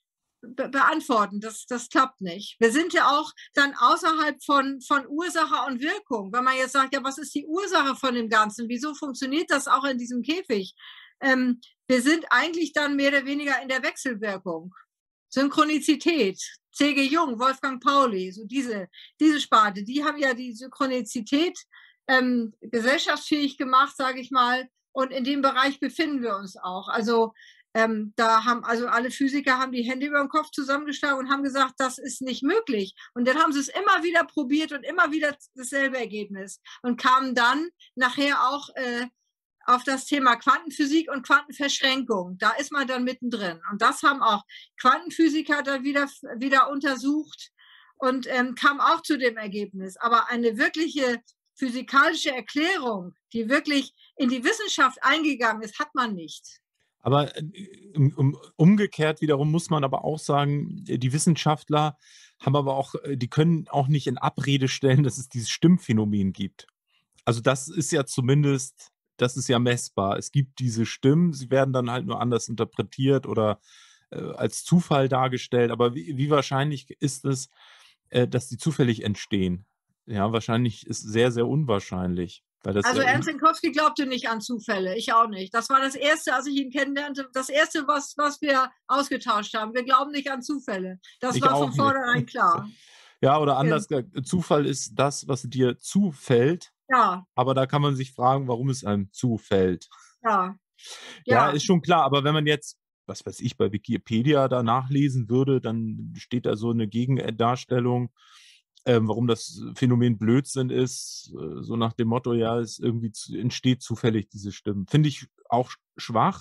be beantworten. Das, das klappt nicht. Wir sind ja auch dann außerhalb von, von Ursache und Wirkung. Wenn man jetzt sagt, ja, was ist die Ursache von dem Ganzen? Wieso funktioniert das auch in diesem Käfig? Ähm, wir sind eigentlich dann mehr oder weniger in der Wechselwirkung. Synchronizität, C G Jung, Wolfgang Pauli, so diese, diese Sparte, die haben ja die Synchronizität ähm, gesellschaftsfähig gemacht, sage ich mal, und in dem Bereich befinden wir uns auch. Also ähm, da haben also alle Physiker haben die Hände über den Kopf zusammengeschlagen und haben gesagt, das ist nicht möglich. Und dann haben sie es immer wieder probiert und immer wieder dasselbe Ergebnis und kamen dann nachher auch äh, auf das Thema Quantenphysik und Quantenverschränkung. Da ist man dann mittendrin. Und das haben auch Quantenphysiker dann wieder, wieder untersucht und ähm, kam auch zu dem Ergebnis. Aber eine wirkliche physikalische Erklärung, die wirklich in die Wissenschaft eingegangen ist, hat man nicht. Aber um, um, umgekehrt wiederum muss man aber auch sagen, die Wissenschaftler haben aber auch, die können auch nicht in Abrede stellen, dass es dieses Stimmphänomen gibt. Also das ist ja zumindest... Das ist ja messbar. Es gibt diese Stimmen, sie werden dann halt nur anders interpretiert oder äh, als Zufall dargestellt. Aber wie, wie wahrscheinlich ist es, äh, dass die zufällig entstehen? Ja, wahrscheinlich ist sehr, sehr unwahrscheinlich. Weil das also ja Ernst Minkowski glaubte nicht an Zufälle, ich auch nicht. Das war das Erste, als ich ihn kennenlernte, das Erste, was, was wir ausgetauscht haben. Wir glauben nicht an Zufälle. Das ich war auch von nicht. vornherein klar. Ja, oder anders gesagt, Zufall ist das, was dir zufällt. Ja. Aber da kann man sich fragen, warum es einem zufällt. Ja. Ja, Ja. ist schon klar. Aber wenn man jetzt, was weiß ich, bei Wikipedia da nachlesen würde, dann steht da so eine Gegendarstellung, ähm, warum das Phänomen Blödsinn ist. äh, So nach dem Motto, ja, es irgendwie zu, entsteht zufällig diese Stimmen. Finde ich auch sch- schwach.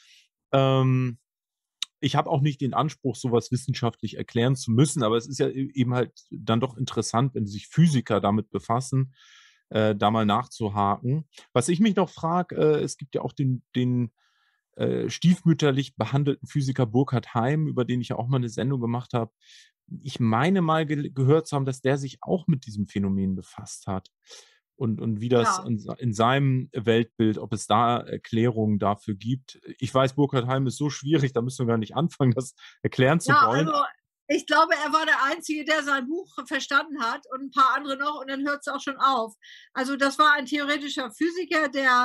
Ähm, ich habe auch nicht den Anspruch, sowas wissenschaftlich erklären zu müssen, aber es ist ja e- eben halt dann doch interessant, wenn sich Physiker damit befassen, äh, da mal nachzuhaken. Was ich mich noch frage, äh, es gibt ja auch den, den äh, stiefmütterlich behandelten Physiker Burkhard Heim, über den ich ja auch mal eine Sendung gemacht habe. Ich meine mal ge gehört zu haben, dass der sich auch mit diesem Phänomen befasst hat. Und, und wie das Ja. in, in seinem Weltbild, ob es da Erklärungen dafür gibt. Ich weiß, Burkhard Heim ist so schwierig, da müssen wir gar nicht anfangen, das erklären zu Ja, wollen. also ich glaube, er war der Einzige, der sein Buch verstanden hat und ein paar andere noch und dann hört es auch schon auf. Also das war ein theoretischer Physiker, der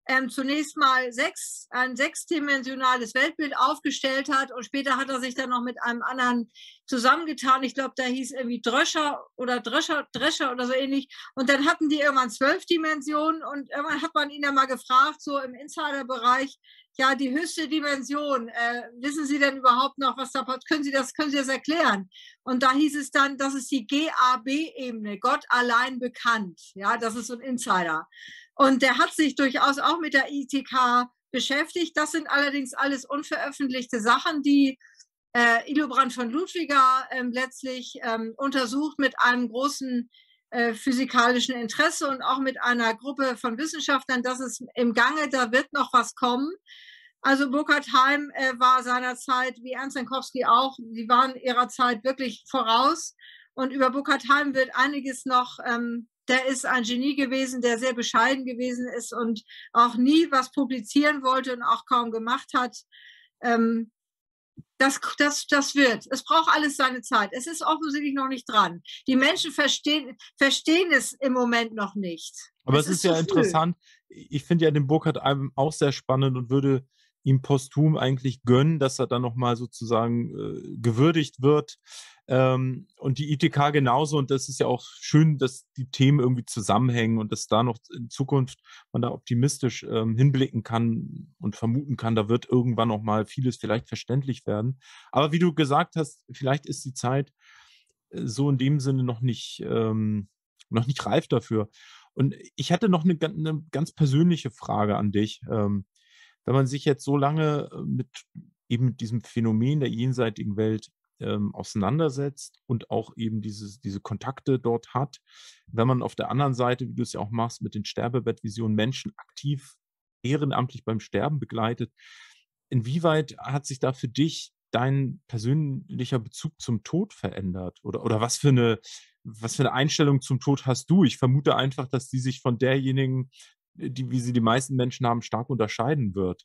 ähm, zunächst mal sechs, ein sechsdimensionales Weltbild aufgestellt hat und später hat er sich dann noch mit einem anderen zusammengetan. Ich glaube, der hieß irgendwie Dröscher oder Drescher, Drescher oder so ähnlich. Und dann hatten die irgendwann zwölf Dimensionen und irgendwann hat man ihn dann mal gefragt, so im Insiderbereich, ja, die höchste Dimension, äh, wissen Sie denn überhaupt noch, was da passiert? Können Sie das, können Sie das erklären? Und da hieß es dann, das ist die G A B-Ebene, Gott allein bekannt. Ja, das ist so ein Insider. Und der hat sich durchaus auch mit der I T K beschäftigt. Das sind allerdings alles unveröffentlichte Sachen, die äh, Illobrand von Ludwiger ähm, letztlich ähm, untersucht mit einem großen äh, physikalischen Interesse und auch mit einer Gruppe von Wissenschaftlern. Das ist im Gange, da wird noch was kommen. Also Burkhard Heim äh, war seinerzeit, wie Ernst Jankowski auch, die waren ihrer Zeit wirklich voraus. Und über Burkhard Heim wird einiges noch, ähm, der ist ein Genie gewesen, der sehr bescheiden gewesen ist und auch nie was publizieren wollte und auch kaum gemacht hat. Ähm, das, das, das wird. Es braucht alles seine Zeit. Es ist offensichtlich noch nicht dran. Die Menschen verstehen, verstehen es im Moment noch nicht. Aber es, es ist, ist ja interessant. Ich finde ja den Burkhard auch sehr spannend und würde ihm posthum eigentlich gönnen, dass er dann nochmal sozusagen äh, gewürdigt wird. Ähm, und die I T K genauso. Und das ist ja auch schön, dass die Themen irgendwie zusammenhängen und dass da noch in Zukunft man da optimistisch ähm, hinblicken kann und vermuten kann, da wird irgendwann noch mal vieles vielleicht verständlich werden. Aber wie du gesagt hast, vielleicht ist die Zeit äh, so in dem Sinne noch nicht, ähm, noch nicht reif dafür. Und ich hatte noch eine, eine ganz persönliche Frage an dich. Ähm, wenn man sich jetzt so lange mit eben mit diesem Phänomen der jenseitigen Welt ähm, auseinandersetzt und auch eben dieses, diese Kontakte dort hat, wenn man auf der anderen Seite, wie du es ja auch machst, mit den Sterbebettvisionen Menschen aktiv ehrenamtlich beim Sterben begleitet, inwieweit hat sich da für dich dein persönlicher Bezug zum Tod verändert? Oder, oder was für eine, was für eine Einstellung zum Tod hast du? Ich vermute einfach, dass die sich von derjenigen, die, wie sie die meisten Menschen haben, stark unterscheiden wird.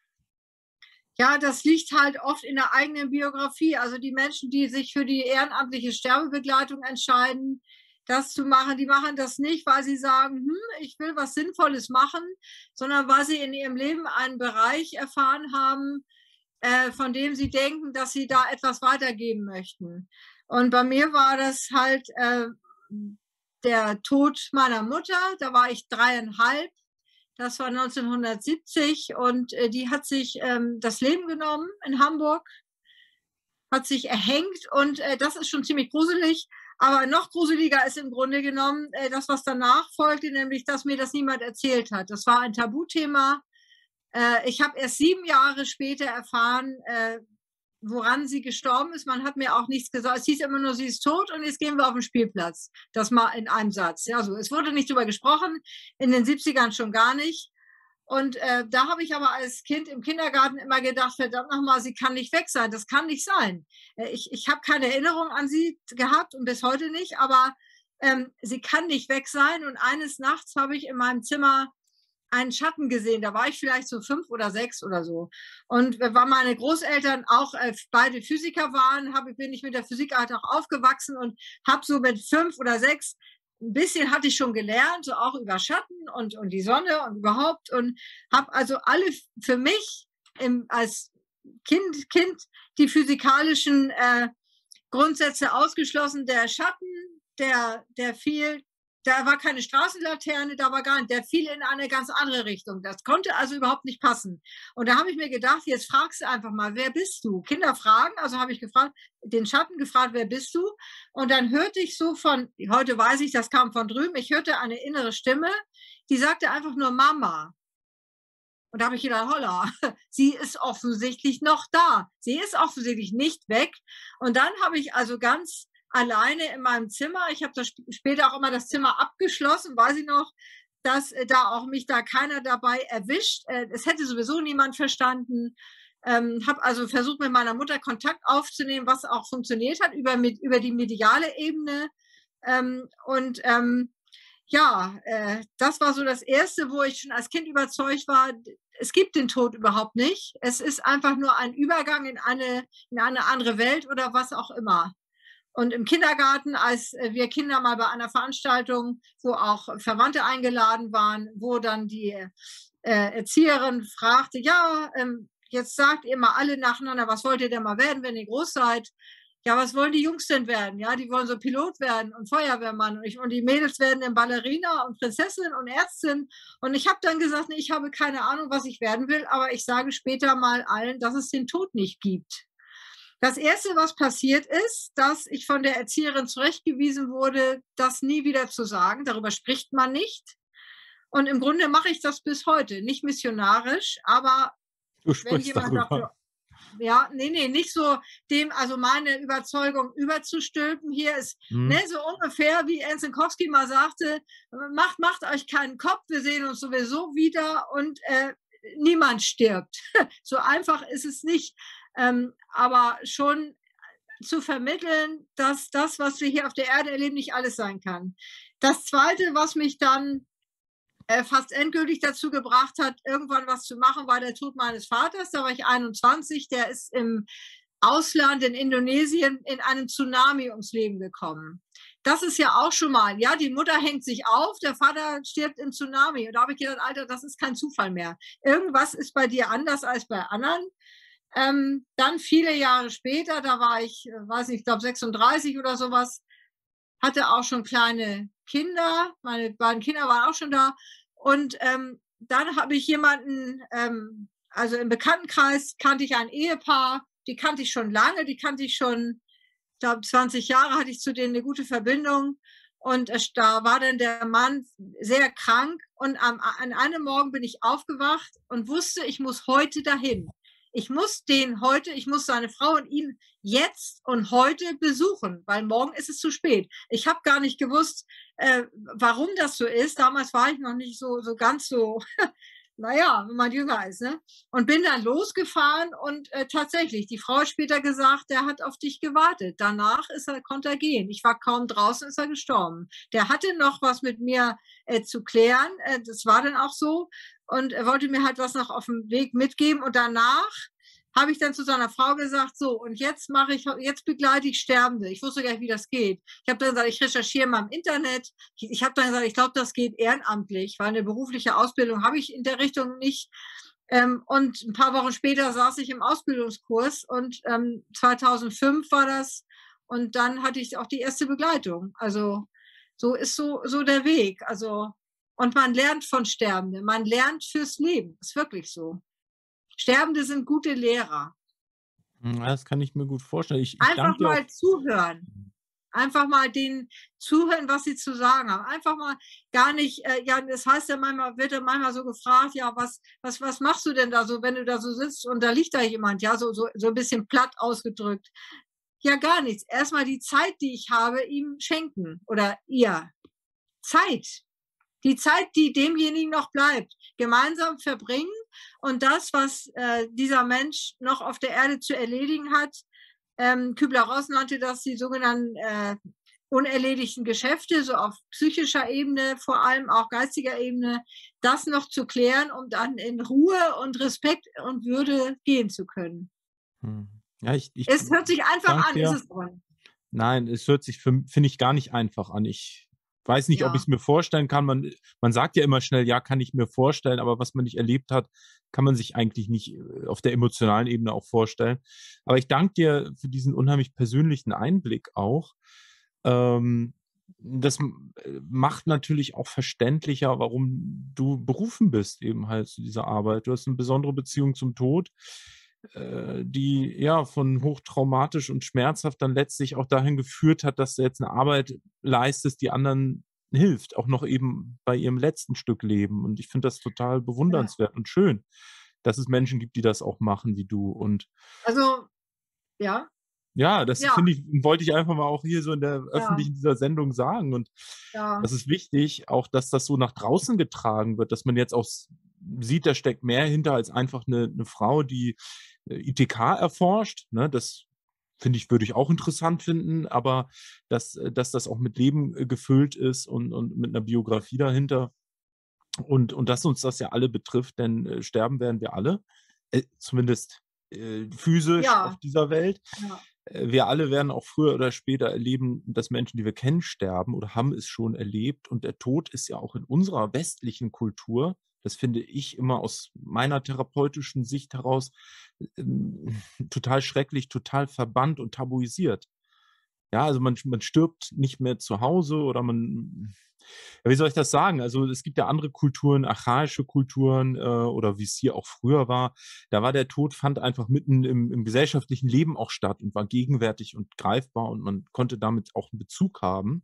Ja, das liegt halt oft in der eigenen Biografie. Also die Menschen, die sich für die ehrenamtliche Sterbebegleitung entscheiden, das zu machen, die machen das nicht, weil sie sagen, hm, ich will was Sinnvolles machen, sondern weil sie in ihrem Leben einen Bereich erfahren haben, äh, von dem sie denken, dass sie da etwas weitergeben möchten. Und bei mir war das halt äh, der Tod meiner Mutter. Da war ich dreieinhalb. Das war neunzehnhundertsiebzig und äh, die hat sich ähm, das Leben genommen in Hamburg, hat sich erhängt und äh, das ist schon ziemlich gruselig. Aber noch gruseliger ist im Grunde genommen äh, das, was danach folgte, nämlich, dass mir das niemand erzählt hat. Das war ein Tabuthema. Äh, ich habe erst sieben Jahre später erfahren, äh, woran sie gestorben ist. Man hat mir auch nichts gesagt. Es hieß immer nur, sie ist tot und jetzt gehen wir auf den Spielplatz. Das mal in einem Satz. Ja, so. Es wurde nicht drüber gesprochen, in den siebzigern schon gar nicht. Und äh, da habe ich aber als Kind im Kindergarten immer gedacht, verdammt nochmal, sie kann nicht weg sein. Das kann nicht sein. Äh, ich ich habe keine Erinnerung an sie gehabt und bis heute nicht, aber ähm, sie kann nicht weg sein. Und eines Nachts habe ich in meinem Zimmer einen Schatten gesehen. Da war ich vielleicht so fünf oder sechs oder so. Und weil meine Großeltern auch äh, beide Physiker waren, hab, bin ich mit der Physik halt auch aufgewachsen und habe so mit fünf oder sechs ein bisschen hatte ich schon gelernt, so auch über Schatten und, und die Sonne und überhaupt und habe also alle für mich im, als Kind, Kind die physikalischen äh, Grundsätze ausgeschlossen. Der Schatten, der, der fiel, da war keine Straßenlaterne, da war gar nicht, der fiel in eine ganz andere Richtung. Das konnte also überhaupt nicht passen. Und da habe ich mir gedacht, jetzt fragst du einfach mal, wer bist du? Kinder fragen, also habe ich gefragt, den Schatten gefragt, wer bist du? Und dann hörte ich so von, heute weiß ich, das kam von drüben, ich hörte eine innere Stimme, die sagte einfach nur Mama. Und da habe ich gedacht, holla, sie ist offensichtlich noch da. Sie ist offensichtlich nicht weg. Und dann habe ich also ganz alleine in meinem Zimmer. Ich habe das später auch immer das Zimmer abgeschlossen, weiß ich noch, dass äh, da auch mich da keiner dabei erwischt. Äh, es hätte sowieso niemand verstanden. Ähm, habe also versucht, mit meiner Mutter Kontakt aufzunehmen, was auch funktioniert hat, über, mit, über die mediale Ebene. Ähm, und ähm, ja, äh, das war so das Erste, wo ich schon als Kind überzeugt war, es gibt den Tod überhaupt nicht. Es ist einfach nur ein Übergang in eine, in eine andere Welt oder was auch immer. Und im Kindergarten, als wir Kinder mal bei einer Veranstaltung, wo auch Verwandte eingeladen waren, wo dann die äh, Erzieherin fragte, ja, ähm, jetzt sagt ihr mal alle nacheinander, was wollt ihr denn mal werden, wenn ihr groß seid? Ja, was wollen die Jungs denn werden? Ja, die wollen so Pilot werden und Feuerwehrmann und, ich, und die Mädels werden dann Ballerina und Prinzessin und Ärztin. Und ich habe dann gesagt, nee, ich habe keine Ahnung, was ich werden will, aber ich sage später mal allen, dass es den Tod nicht gibt. Das Erste, was passiert ist, dass ich von der Erzieherin zurechtgewiesen wurde, das nie wieder zu sagen. Darüber spricht man nicht. Und im Grunde mache ich das bis heute. Nicht missionarisch, aber Du wenn sprichst jemand darüber. sagt, ja, nee, nee, nicht so dem, also meine Überzeugung überzustülpen. Hier ist, Hm. ne, so ungefähr, wie Enzinkowski mal sagte, macht, macht euch keinen Kopf, wir sehen uns sowieso wieder und äh, niemand stirbt. So einfach ist es nicht. Ähm, aber schon zu vermitteln, dass das, was wir hier auf der Erde erleben, nicht alles sein kann. Das Zweite, was mich dann äh, fast endgültig dazu gebracht hat, irgendwann was zu machen, war der Tod meines Vaters. Da war ich einundzwanzig, der ist im Ausland in Indonesien in einem Tsunami ums Leben gekommen. Das ist ja auch schon mal, ja, die Mutter hängt sich auf, der Vater stirbt im Tsunami. Und da habe ich gedacht, Alter, das ist kein Zufall mehr. Irgendwas ist bei dir anders als bei anderen. Ähm, dann viele Jahre später, da war ich, weiß nicht, ich glaube sechsunddreißig oder sowas, hatte auch schon kleine Kinder, meine beiden Kinder waren auch schon da. Und ähm, dann habe ich jemanden, ähm, also im Bekanntenkreis kannte ich ein Ehepaar, die kannte ich schon lange, die kannte ich schon, ich glaube zwanzig Jahre hatte ich zu denen eine gute Verbindung. Und es, da war dann der Mann sehr krank. Und am, an einem Morgen bin ich aufgewacht und wusste, ich muss heute dahin. Ich muss den heute, ich muss seine Frau und ihn jetzt und heute besuchen, weil morgen ist es zu spät. Ich habe gar nicht gewusst, äh, warum das so ist. Damals war ich noch nicht so, so ganz so, naja, wenn man jünger ist, ne? Und bin dann losgefahren und äh, tatsächlich, die Frau hat später gesagt, der hat auf dich gewartet. Danach ist er, konnte er gehen. Ich war kaum draußen, ist er gestorben. Der hatte noch was mit mir äh, zu klären. Äh, das war dann auch so. Und er wollte mir halt was noch auf dem Weg mitgeben. Und danach habe ich dann zu seiner Frau gesagt, so, und jetzt mache ich, jetzt begleite ich Sterbende. Ich wusste gar nicht, wie das geht. Ich habe dann gesagt, ich recherchiere mal im Internet. Ich, ich habe dann gesagt, ich glaube, das geht ehrenamtlich, weil eine berufliche Ausbildung habe ich in der Richtung nicht. Ähm, und ein paar Wochen später saß ich im Ausbildungskurs und ähm, zweitausendfünf war das. Und dann hatte ich auch die erste Begleitung. Also so ist so, so der Weg. Also, und man lernt von Sterbenden. Man lernt fürs Leben. Ist wirklich so. Sterbende sind gute Lehrer. Ja, das kann ich mir gut vorstellen. Ich, ich Einfach danke dir mal auch. zuhören. Einfach mal denen zuhören, was sie zu sagen haben. Einfach mal gar nicht, äh, ja, das heißt ja manchmal, wird ja manchmal so gefragt, ja, was, was, was machst du denn da so, wenn du da so sitzt und da liegt da jemand, ja, so, so, so ein bisschen platt ausgedrückt. Ja, gar nichts. Erstmal die Zeit, die ich habe, ihm schenken oder ihr. Zeit. Die Zeit, die demjenigen noch bleibt, gemeinsam verbringen und das, was äh, dieser Mensch noch auf der Erde zu erledigen hat, ähm, Kübler-Ross nannte das die sogenannten äh, unerledigten Geschäfte, so auf psychischer Ebene, vor allem auch geistiger Ebene, das noch zu klären, um dann in Ruhe und Respekt und Würde gehen zu können. Hm. Ja, ich, ich Es hört sich einfach danke an, dir. ist es aber nicht. Nein, es hört sich, für- finde ich, gar nicht einfach an. Ich weiß nicht, ob Ja. ich es mir vorstellen kann. Man, man sagt ja immer schnell, ja, kann ich mir vorstellen, aber was man nicht erlebt hat, kann man sich eigentlich nicht äh, auf der emotionalen Ebene auch vorstellen. Aber ich danke dir für diesen unheimlich persönlichen Einblick auch. Ähm, das m- äh, macht natürlich auch verständlicher, warum du berufen bist, eben halt zu dieser Arbeit. Du hast eine besondere Beziehung zum Tod, äh, die ja von hochtraumatisch und schmerzhaft dann letztlich auch dahin geführt hat, dass du jetzt eine Arbeit leistest, die anderen hilft, auch noch eben bei ihrem letzten Stück Leben. Und ich finde das total bewundernswert und schön, dass es Menschen gibt, die das auch machen wie du. Und Also, ja, ja, das Ja. finde ich, wollte ich einfach mal auch hier so in der Ja. öffentlichen dieser Sendung sagen. Und ja. das ist wichtig, auch dass das so nach draußen getragen wird, dass man jetzt auch s- sieht, da steckt mehr hinter als einfach eine, eine Frau, die äh, I T K erforscht. Ne? Das finde ich, würde ich auch interessant finden, aber dass, äh, dass das auch mit Leben äh, gefüllt ist und, und mit einer Biografie dahinter. Und, und dass uns das ja alle betrifft, denn äh, sterben werden wir alle, äh, zumindest äh, physisch Ja. auf dieser Welt. Ja. Äh, Wir alle werden auch früher oder später erleben, dass Menschen, die wir kennen, sterben oder haben es schon erlebt. Und der Tod ist ja auch in unserer westlichen Kultur, das finde ich immer aus meiner therapeutischen Sicht heraus, ähm, total schrecklich, total verbannt und tabuisiert. Ja, also man man stirbt nicht mehr zu Hause oder man ja, wie soll ich das sagen? Also, es gibt ja andere Kulturen, archaische Kulturen, äh, oder wie es hier auch früher war. Da war der Tod fand einfach mitten im im gesellschaftlichen Leben auch statt und war gegenwärtig und greifbar und man konnte damit auch 'n Bezug haben.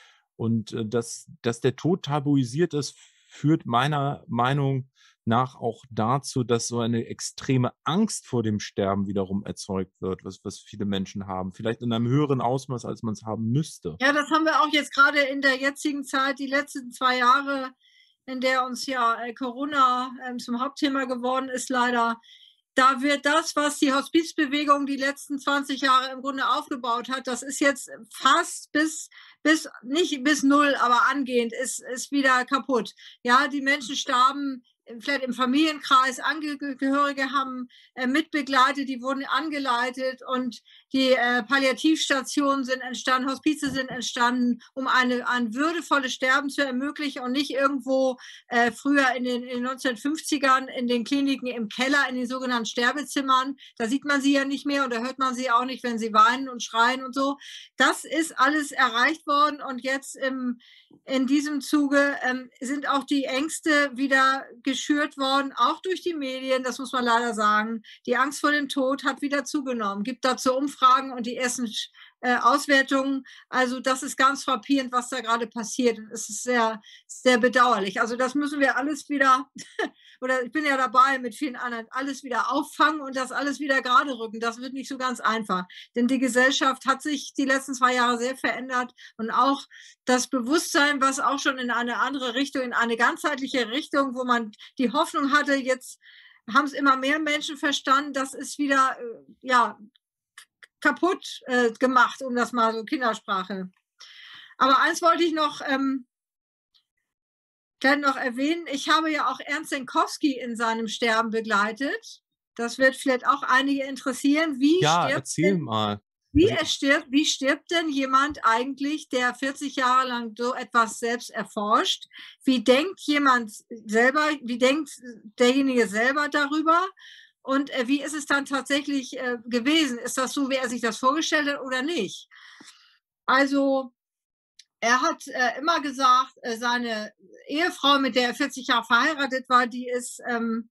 Und, äh, dass dass der Tod tabuisiert ist, führt meiner Meinung nach auch dazu, dass so eine extreme Angst vor dem Sterben wiederum erzeugt wird, was was viele Menschen haben, vielleicht in einem höheren Ausmaß, als man's haben müsste. Ja, das haben wir auch jetzt grade in der jetzigen Zeit, die letzten zwei Jahre, in der uns ja, äh, Corona, ähm, zum Hauptthema geworden ist leider. Da wird das, was die Hospizbewegung die letzten zwanzig Jahre im Grunde aufgebaut hat, das ist jetzt fast bis bis nicht bis null, aber angehend ist ist wieder kaputt. Ja, die Menschen starben vielleicht im Familienkreis, Angehörige haben, äh, mitbegleitet, die wurden angeleitet und die, äh, Palliativstationen sind entstanden, Hospize sind entstanden, um eine ein würdevolles Sterben zu ermöglichen und nicht irgendwo, äh, früher in den in den neunzehnhundertfünfzigern in den Kliniken im Keller, in den sogenannten Sterbezimmern. Da sieht man sie ja nicht mehr und da hört man sie auch nicht, wenn sie weinen und schreien und so. Das ist alles erreicht worden und jetzt im in diesem Zuge, ähm, sind auch die Ängste wieder geschürt worden, auch durch die Medien, das muss man leider sagen. Die Angst vor dem Tod hat wieder zugenommen. Gibt dazu Umfragen und die ersten sch äh, Auswertungen. Also, das ist ganz frappierend, was da grade passiert. Und es ist sehr, sehr bedauerlich. Also, das müssen wir alles wieder oder ich bin ja dabei mit vielen anderen, alles wieder auffangen und das alles wieder gerade rücken. Das wird nicht so ganz einfach, denn die Gesellschaft hat sich die letzten zwei Jahre sehr verändert und auch das Bewusstsein, was auch schon in eine andere Richtung, in eine ganzheitliche Richtung, wo man die Hoffnung hatte, jetzt haben's immer mehr Menschen verstanden, das ist wieder, äh, ja, kaputt, äh, gemacht, um das mal so Kindersprache. Aber eins wollte ich noch, ähm dann noch erwähnen, ich habe ja auch Ernst Senkowski in seinem Sterben begleitet. Das wird vielleicht auch einige interessieren. Wie Ja, stirbt erzähl denn mal. wie Also er stirbt wie stirbt denn jemand eigentlich, der vierzig Jahre lang so etwas selbst erforscht? Wie denkt jemand selber wie denkt derjenige selber darüber? Und, äh, wie ist es dann tatsächlich, äh, gewesen? Ist das so, wie er sich das vorgestellt hat oder nicht? Also, er hat, äh, immer gesagt, äh, seine Ehefrau, mit der er vierzig Jahre verheiratet war, die ist, ähm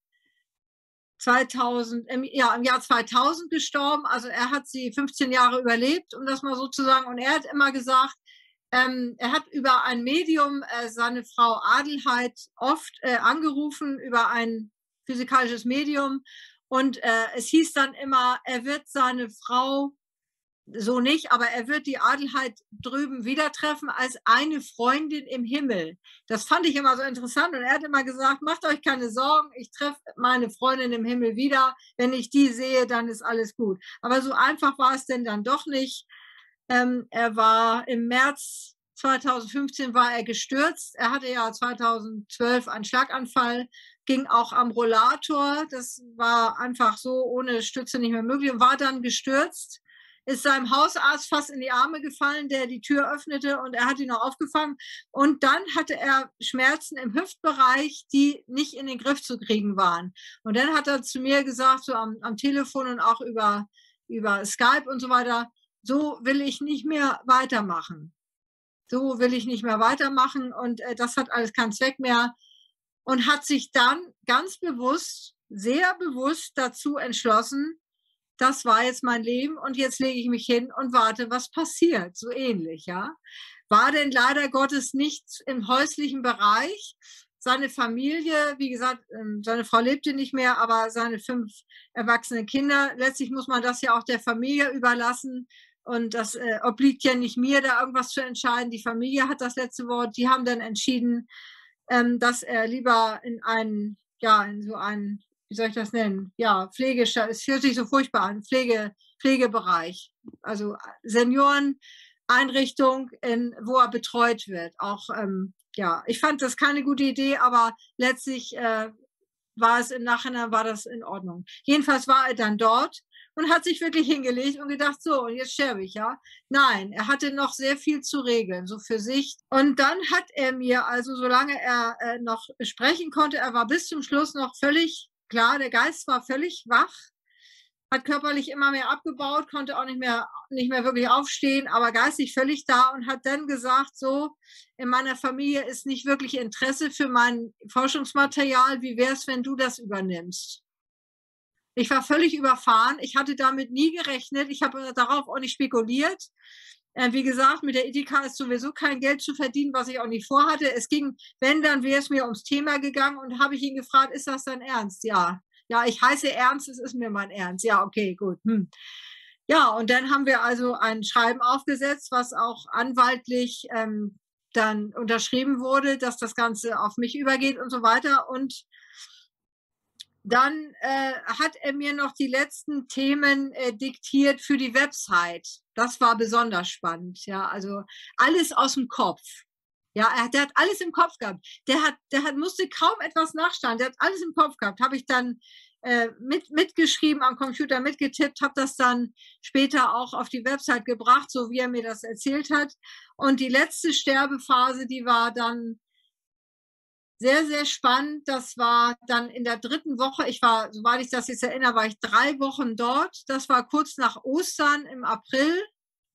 zweitausend im ja, im Jahr zweitausend gestorben. Also, er hat sie fünfzehn Jahre überlebt, um das mal so zu sagen. Und er hat immer gesagt, ähm, er hat über ein Medium, äh, seine Frau Adelheid oft, äh, angerufen, über ein physikalisches Medium. Und, äh, es hieß dann immer, er wird seine Frau so nicht, aber er wird die Adelheid drüben wieder treffen als eine Freundin im Himmel. Das fand ich immer so interessant und er hat immer gesagt: „Macht euch keine Sorgen, ich treffe meine Freundin im Himmel wieder. Wenn ich die sehe, dann ist alles gut.“ Aber so einfach war es denn dann doch nicht. Ähm, er war im März zweitausendfünfzehn war er gestürzt. Er hatte ja zweitausendzwölf einen Schlaganfall, ging auch am Rollator. Das war einfach so ohne Stütze nicht mehr möglich und war dann gestürzt. Ist seinem Hausarzt fast in die Arme gefallen, der die Tür öffnete und er hat ihn auch aufgefangen. Und dann hatte er Schmerzen im Hüftbereich, die nicht in den Griff zu kriegen waren. Und dann hat er zu mir gesagt, so am am Telefon und auch über über Skype und so weiter: „So will ich nicht mehr weitermachen. So will ich nicht mehr weitermachen und, äh, das hat alles keinen Zweck mehr.“ Und hat sich dann ganz bewusst, sehr bewusst dazu entschlossen: „Das war jetzt mein Leben und jetzt lege ich mich hin und warte, was passiert“, so ähnlich, ja. War denn leider Gottes nicht im häuslichen Bereich. Seine Familie, wie gesagt, ähm, seine Frau lebte nicht mehr, aber seine fünf erwachsenen Kinder letztlich muss man das ja auch der Familie überlassen und das, äh, obliegt ja nicht mir, da irgendwas zu entscheiden. Die Familie hat das letzte Wort. Die haben dann entschieden, ähm, dass er lieber in einen ja, in so einen wie soll ich das nennen? Ja, Pflegescha es hört sich so furchtbar an, Pflege Pflegebereich, also Senioreneinrichtung, in wo er betreut wird. Auch, ähm, ja, ich fand das keine gute Idee, aber letztlich, äh, war es im Nachhinein war das in Ordnung. Jedenfalls war er dann dort und hat sich wirklich hingelegt und gedacht, so, und jetzt sterbe ich, ja. Nein, er hatte noch sehr viel zu regeln, so für sich. Und dann hat er mir, also solange er äh, noch sprechen konnte, er war bis zum Schluss noch völlig klar, der Geist war völlig wach, hat körperlich immer mehr abgebaut, konnte auch nicht mehr, nicht mehr wirklich aufstehen, aber geistig völlig da und hat dann gesagt, so, in meiner Familie ist nicht wirklich Interesse für mein Forschungsmaterial, wie wäre es, wenn du das übernimmst? Ich war völlig überfahren, ich hatte damit nie gerechnet, ich habe darauf auch nicht spekuliert. Äh, wie gesagt, mit der Ethika ist sowieso kein Geld zu verdienen, was ich auch nicht vorhatte. Es ging, wenn, dann wäre es mir ums Thema gegangen und habe ich ihn gefragt, ist das dein Ernst? Ja. Ja, ich heiße Ernst, es ist mir mein Ernst. Ja, okay, gut. Hm. Ja, und dann haben wir also ein Schreiben aufgesetzt, was auch anwaltlich ähm, dann unterschrieben wurde, dass das Ganze auf mich übergeht und so weiter. Und dann äh, hat er mir noch die letzten Themen äh, diktiert für die Website. Das war besonders spannend. Ja, also alles aus dem Kopf. Ja, er, der hat alles im Kopf gehabt. Der hat, der hat, musste kaum etwas nachschauen. Der hat alles im Kopf gehabt. Habe ich dann äh, mit, mitgeschrieben, am Computer mitgetippt, habe das dann später auch auf die Website gebracht, so wie er mir das erzählt hat. Und die letzte Sterbephase, die war dann sehr, sehr spannend. Das war dann in der dritten Woche. Ich war, soweit ich das jetzt erinnere, war ich drei Wochen dort. Das war kurz nach Ostern im April.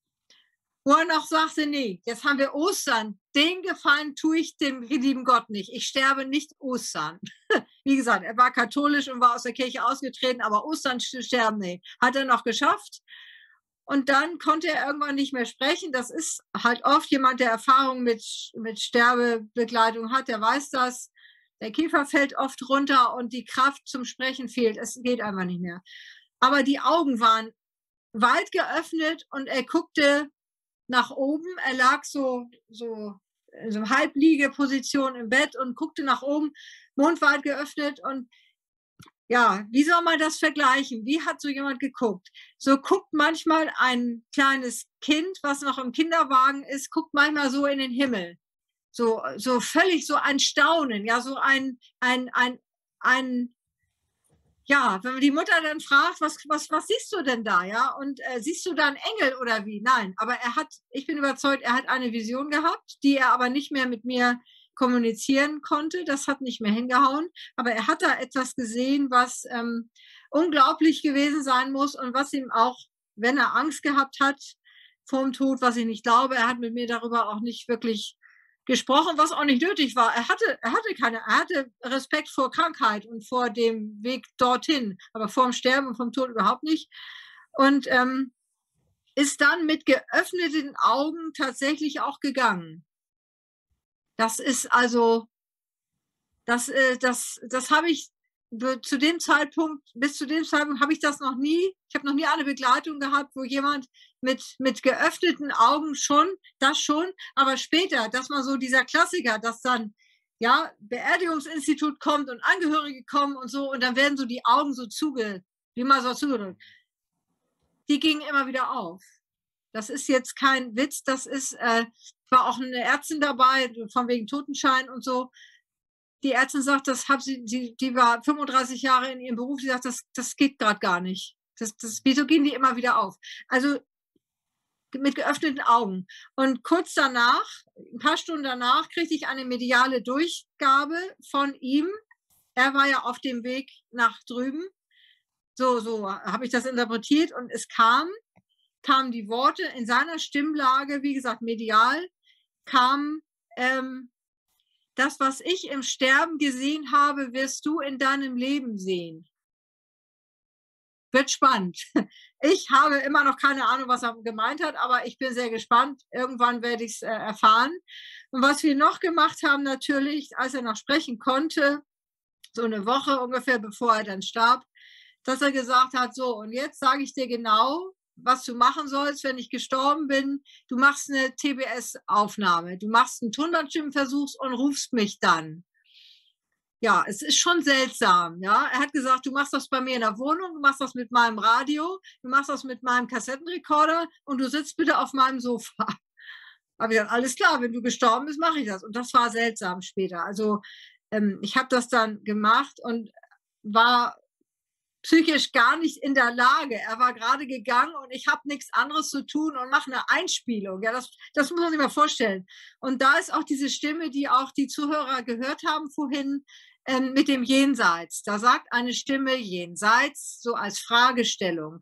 Wo er noch sagte, nee, jetzt haben wir Ostern. Den Gefallen tue ich dem lieben Gott nicht. Ich sterbe nicht Ostern. Wie gesagt, er war katholisch und war aus der Kirche ausgetreten, aber Ostern sterben, nee. Hat er noch geschafft. Und dann konnte er irgendwann nicht mehr sprechen. Das ist halt oft jemand, der Erfahrung mit, mit Sterbebegleitung hat, der weiß das. Der Kiefer fällt oft runter und die Kraft zum Sprechen fehlt. Es geht einfach nicht mehr. Aber die Augen waren weit geöffnet und er guckte nach oben. Er lag so, so in so einer Halbliegeposition im Bett und guckte nach oben, Mund weit geöffnet. Und ja, wie soll man das vergleichen? Wie hat so jemand geguckt? So guckt manchmal ein kleines Kind, was noch im Kinderwagen ist, guckt manchmal so in den Himmel. So, so völlig so ein Staunen, ja, so ein, ein, ein, ein, ja, wenn die Mutter dann fragt, was, was, was siehst du denn da, ja? Und äh, siehst du da einen Engel oder wie? Nein, aber er hat, ich bin überzeugt, er hat eine Vision gehabt, die er aber nicht mehr mit mir kommunizieren konnte. Das hat nicht mehr hingehauen. Aber er hat da etwas gesehen, was ähm, unglaublich gewesen sein muss und was ihm auch, wenn er Angst gehabt hat vor dem Tod, was ich nicht glaube, er hat mit mir darüber auch nicht wirklich gesprochen, was auch nicht nötig war. Er hatte, er hatte keine, er hatte Respekt vor Krankheit und vor dem Weg dorthin, aber vor dem Sterben und vom Tod überhaupt nicht. Und ähm, ist dann mit geöffneten Augen tatsächlich auch gegangen. Das ist also, das, äh, das, das habe ich zu dem Zeitpunkt, bis zu dem Zeitpunkt habe ich das noch nie, ich habe noch nie eine Begleitung gehabt, wo jemand mit, mit geöffneten Augen schon, das schon, aber später, dass man so dieser Klassiker, dass dann, ja, Beerdigungsinstitut kommt und Angehörige kommen und so und dann werden so die Augen so zuge, wie man so zugedrückt. Die gingen immer wieder auf. Das ist jetzt kein Witz, das ist, äh, war auch eine Ärztin dabei, von wegen Totenschein und so. Die Ärztin sagt, das hab sie, die, die war fünfunddreißig Jahre in ihrem Beruf, die sagt, das, das geht gerade gar nicht. Das, das, wieso gehen die immer wieder auf? Also mit geöffneten Augen. Und kurz danach, ein paar Stunden danach, kriegte ich eine mediale Durchgabe von ihm. Er war ja auf dem Weg nach drüben. So, so habe ich das interpretiert. Und es kam, kamen die Worte in seiner Stimmlage, wie gesagt, medial, kam, ähm, das, was ich im Sterben gesehen habe, wirst du in deinem Leben sehen. Wird spannend. Ich habe immer noch keine Ahnung, was er gemeint hat, aber ich bin sehr gespannt. Irgendwann werde ich es äh, erfahren. Und was wir noch gemacht haben, natürlich, als er noch sprechen konnte, so eine Woche ungefähr bevor er dann starb, dass er gesagt hat, so, und jetzt sage ich dir genau, was du machen sollst, wenn ich gestorben bin. Du machst eine T B S-Aufnahme, du machst einen Tonbandstimmenversuch und rufst mich dann. Ja, es ist schon seltsam. Ja, er hat gesagt, du machst das bei mir in der Wohnung, du machst das mit meinem Radio, du machst das mit meinem Kassettenrekorder und du sitzt bitte auf meinem Sofa. Aber ich gesagt, alles klar, wenn du gestorben bist, mache ich das. Und das war seltsam später. Also ähm, ich habe das dann gemacht und war psychisch gar nicht in der Lage. Er war gerade gegangen und ich habe nichts anderes zu tun und mache eine Einspielung. Ja, das, das muss man sich mal vorstellen. Und da ist auch diese Stimme, die auch die Zuhörer gehört haben vorhin, ähm, mit dem Jenseits. Da sagt eine Stimme Jenseits, so als Fragestellung.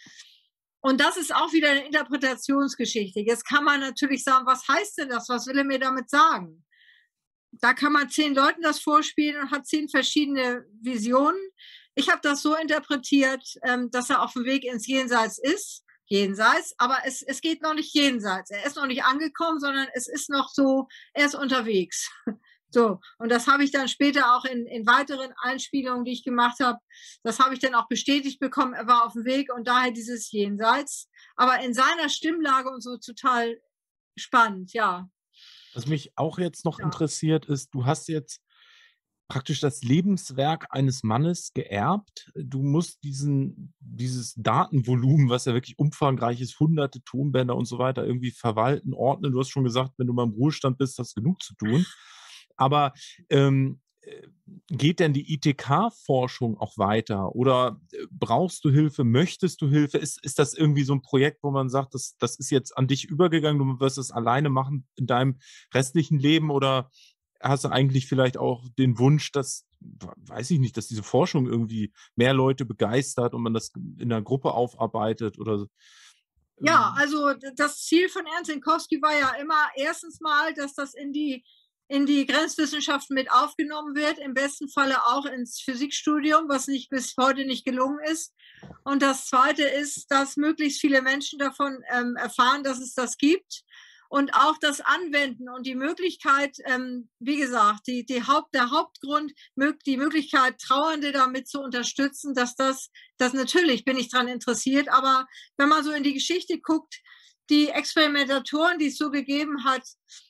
Und das ist auch wieder eine Interpretationsgeschichte. Jetzt kann man natürlich sagen, was heißt denn das? Was will er mir damit sagen? Da kann man zehn Leuten das vorspielen und hat zehn verschiedene Visionen. Ich habe das so interpretiert, ähm, dass er auf dem Weg ins Jenseits ist. Jenseits, aber es, es geht noch nicht jenseits. Er ist noch nicht angekommen, sondern es ist noch so, er ist unterwegs. So, und das habe ich dann später auch in, in weiteren Einspielungen, die ich gemacht habe, das habe ich dann auch bestätigt bekommen, er war auf dem Weg und daher dieses Jenseits. Aber in seiner Stimmlage und so total spannend, ja. Was mich auch jetzt noch Ja. interessiert ist, du hast jetzt praktisch das Lebenswerk eines Mannes geerbt. Du musst diesen, dieses Datenvolumen, was ja wirklich umfangreich ist, hunderte Tonbänder und so weiter, irgendwie verwalten, ordnen. Du hast schon gesagt, wenn du mal im Ruhestand bist, hast du genug zu tun. Aber ähm, äh, geht denn die I T K-Forschung auch weiter? Oder äh, brauchst du Hilfe? Möchtest du Hilfe? Ist, ist das irgendwie so ein Projekt, wo man sagt, das, das ist jetzt an dich übergegangen, du wirst es alleine machen in deinem restlichen Leben? Oder hast du eigentlich vielleicht auch den Wunsch, dass, weiß ich nicht, dass diese Forschung irgendwie mehr Leute begeistert und man das in einer Gruppe aufarbeitet oder so? Ja, also d- das Ziel von Ernst Zinkowski war ja immer erstens mal, dass das in die, in die Grenzwissenschaften mit aufgenommen wird, im besten Falle auch ins Physikstudium, was nicht bis heute nicht gelungen ist. Und das Zweite ist, dass möglichst viele Menschen davon ähm, erfahren, dass es das gibt. Und auch das Anwenden und die Möglichkeit, ähm, wie gesagt, die, die Haupt, der Hauptgrund, mög, die Möglichkeit, Trauernde damit zu unterstützen, dass das, das natürlich bin ich daran interessiert, aber wenn man so in die Geschichte guckt, die Experimentatoren, die es so gegeben hat,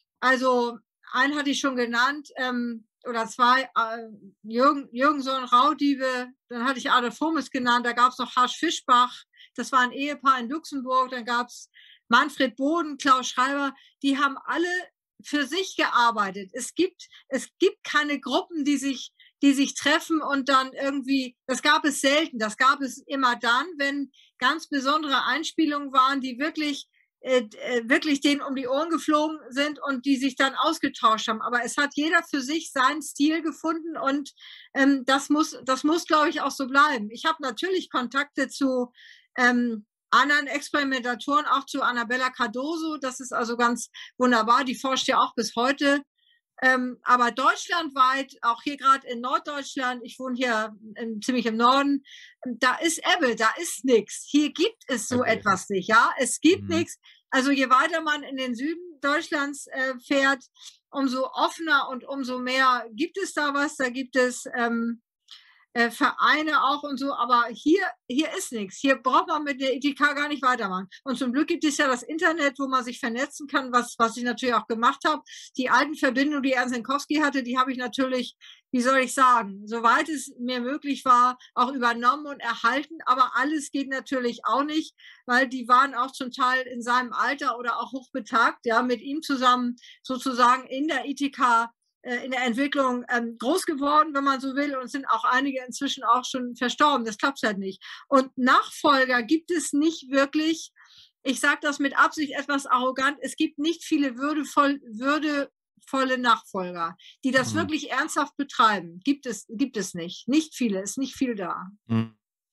also einen hatte ich schon genannt, ähm, oder zwei, äh, Jürgen, Jürgenson, Raudive, dann hatte ich Adolf Hummes genannt, da gab es noch Harsch Fischbach, das war ein Ehepaar in Luxemburg, dann gab es Manfred Boden, Klaus Schreiber, die haben alle für sich gearbeitet. Es gibt, es gibt keine Gruppen, die sich, die sich treffen und dann irgendwie, das gab es selten, das gab es immer dann, wenn ganz besondere Einspielungen waren, die wirklich, äh, wirklich denen um die Ohren geflogen sind und die sich dann ausgetauscht haben. Aber es hat jeder für sich seinen Stil gefunden und ähm, das muss, das muss, glaube ich, auch so bleiben. Ich habe natürlich Kontakte zu ähm, anderen Experimentatoren, auch zu Annabella Cardoso, das ist also ganz wunderbar, die forscht ja auch bis heute. Ähm, aber deutschlandweit, auch hier gerade in Norddeutschland, ich wohne hier in, ziemlich im Norden, da ist Ebbe, da ist nichts. Hier gibt es so Okay. etwas nicht, ja, es gibt Mhm. nichts. Also je weiter man in den Süden Deutschlands äh, fährt, umso offener und umso mehr gibt es da was, da gibt es ähm, äh, Vereine auch und so, aber hier, hier ist nichts. Hier braucht man mit der I T K gar nicht weitermachen. Und zum Glück gibt es ja das Internet, wo man sich vernetzen kann, was, was ich natürlich auch gemacht habe. Die alten Verbindungen, die Ernst Zinkowski hatte, die habe ich natürlich, wie soll ich sagen, soweit es mir möglich war, auch übernommen und erhalten. Aber alles geht natürlich auch nicht, weil die waren auch zum Teil in seinem Alter oder auch hochbetagt, ja, mit ihm zusammen sozusagen in der I T K in der Entwicklung ähm, groß geworden, wenn man so will, und sind auch einige inzwischen auch schon verstorben. Das klappt halt nicht. Und Nachfolger gibt es nicht wirklich. Ich sage das mit Absicht etwas arrogant. Es gibt nicht viele würdevoll, würdevolle Nachfolger, die das Mhm. wirklich ernsthaft betreiben. Gibt es, gibt es nicht. Nicht viele, ist nicht viel da. Mhm.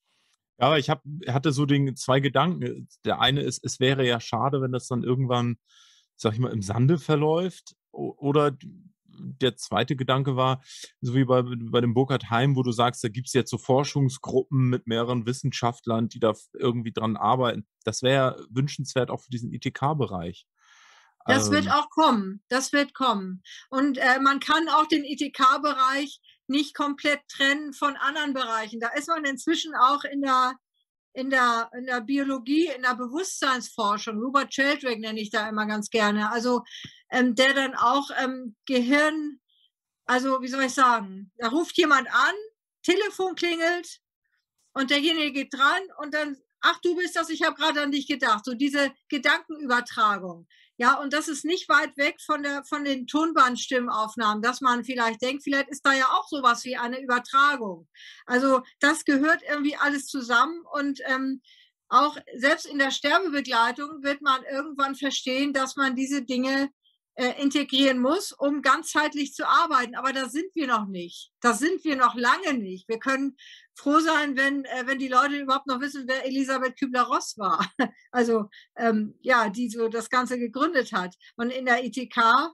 Ja, aber ich hab, hatte so den zwei Gedanken. Der eine ist, es wäre ja schade, wenn das dann irgendwann, sag ich mal, im Sande verläuft. O- Oder der zweite Gedanke war, so wie bei, bei dem Burkhard Heim, wo du sagst, da gibt es jetzt so Forschungsgruppen mit mehreren Wissenschaftlern, die da irgendwie dran arbeiten. Das wäre wünschenswert auch für diesen I T K-Bereich. Das wird Ähm, auch kommen. Das wird kommen. Und äh, man kann auch den I T K-Bereich nicht komplett trennen von anderen Bereichen. Da ist man inzwischen auch in der, in der, in der Biologie, in der Bewusstseinsforschung. Robert Sheldrake nenne ich da immer ganz gerne. Also ähm, der dann auch ähm, Gehirn, also wie soll ich sagen, da ruft jemand an, Telefon klingelt und derjenige geht dran und dann ach, du bist das, ich habe gerade an dich gedacht. So diese Gedankenübertragung. Ja, und das ist nicht weit weg von der, von den Tonbandstimmenaufnahmen, dass man vielleicht denkt, vielleicht ist da ja auch sowas wie eine Übertragung. Also das gehört irgendwie alles zusammen und ähm, auch selbst in der Sterbebegleitung wird man irgendwann verstehen, dass man diese Dinge äh, integrieren muss, um ganzheitlich zu arbeiten. Aber da sind wir noch nicht. Da sind wir noch lange nicht. Wir können froh sein, wenn, äh, wenn die Leute überhaupt noch wissen, wer Elisabeth Kübler-Ross war. Also ähm, ja, die so das Ganze gegründet hat. Und in der I T K,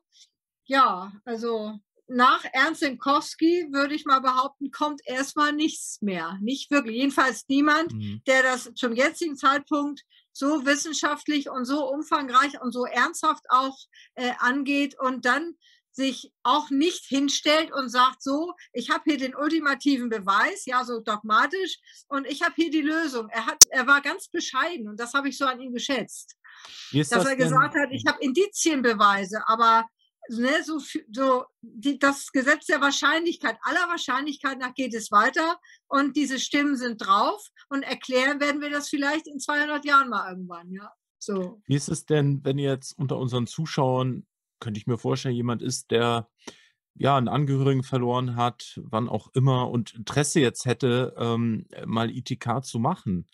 ja, also nach Ernst Senkowski, würde ich mal behaupten, kommt erstmal nichts mehr. Nicht wirklich. Jedenfalls niemand, Mhm. der das zum jetzigen Zeitpunkt so wissenschaftlich und so umfangreich und so ernsthaft auch äh, angeht und dann sich auch nicht hinstellt und sagt, so, ich habe hier den ultimativen Beweis, ja, so dogmatisch, und ich habe hier die Lösung. Er hat, er war ganz bescheiden und das habe ich so an ihm geschätzt. Wie ist Dass das er denn? gesagt hat, ich habe Indizienbeweise, aber ne, so, fü- so die, das Gesetz der Wahrscheinlichkeit, aller Wahrscheinlichkeit nach geht es weiter und diese Stimmen sind drauf und erklären werden wir das vielleicht in zweihundert Jahren mal irgendwann, ja. So. Wie ist es denn, wenn jetzt unter unseren Zuschauern, könnte ich mir vorstellen, jemand ist, der ja einen Angehörigen verloren hat, wann auch immer, und Interesse jetzt hätte, ähm, mal I T K zu machen?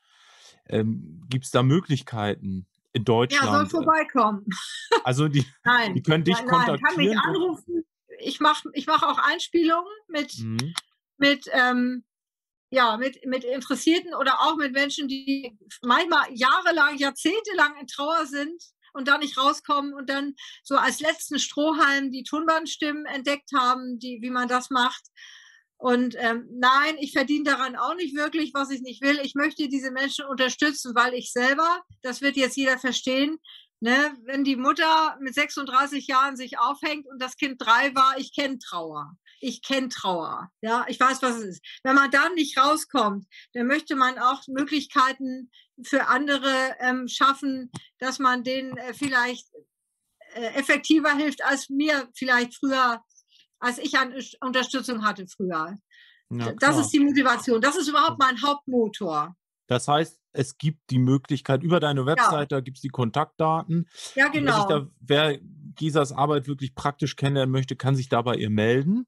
Ähm, Gibt es da Möglichkeiten in Ja, soll Deutschland? Äh, vorbeikommen. Also die, die Nein, können dich nein, nein, kann mich kontaktieren. Du, anrufen. Ich mache ich mach auch Einspielungen mit, mhm. mit, ähm, ja, mit, mit Interessierten oder auch mit Menschen, die manchmal jahrelang, jahrzehntelang in Trauer sind und da nicht rauskommen und dann so als letzten Strohhalm die Tonbandstimmen entdeckt haben, die, wie man das macht. Und ähm, nein, ich verdiene daran auch nicht wirklich, was ich nicht will. Ich möchte diese Menschen unterstützen, weil ich selber, das wird jetzt jeder verstehen, ne, wenn die Mutter mit sechsunddreißig Jahren sich aufhängt und das Kind drei war, ich kenne Trauer. Ich kenne Trauer. Ja, ich weiß, was es ist. Wenn man dann nicht rauskommt, dann möchte man auch Möglichkeiten für andere ähm, schaffen, dass man denen äh, vielleicht äh, effektiver hilft, als mir vielleicht früher, als ich an Unterstützung hatte früher. Ja, Das klar. ist die Motivation. Das ist überhaupt mein Hauptmotor. Das heißt, es gibt die Möglichkeit, über deine Webseite, da gibt es die Kontaktdaten. Ja, Und Wer, sich genau. da, wer Gisas Arbeit wirklich praktisch kennenlernen möchte, kann sich da bei ihr melden.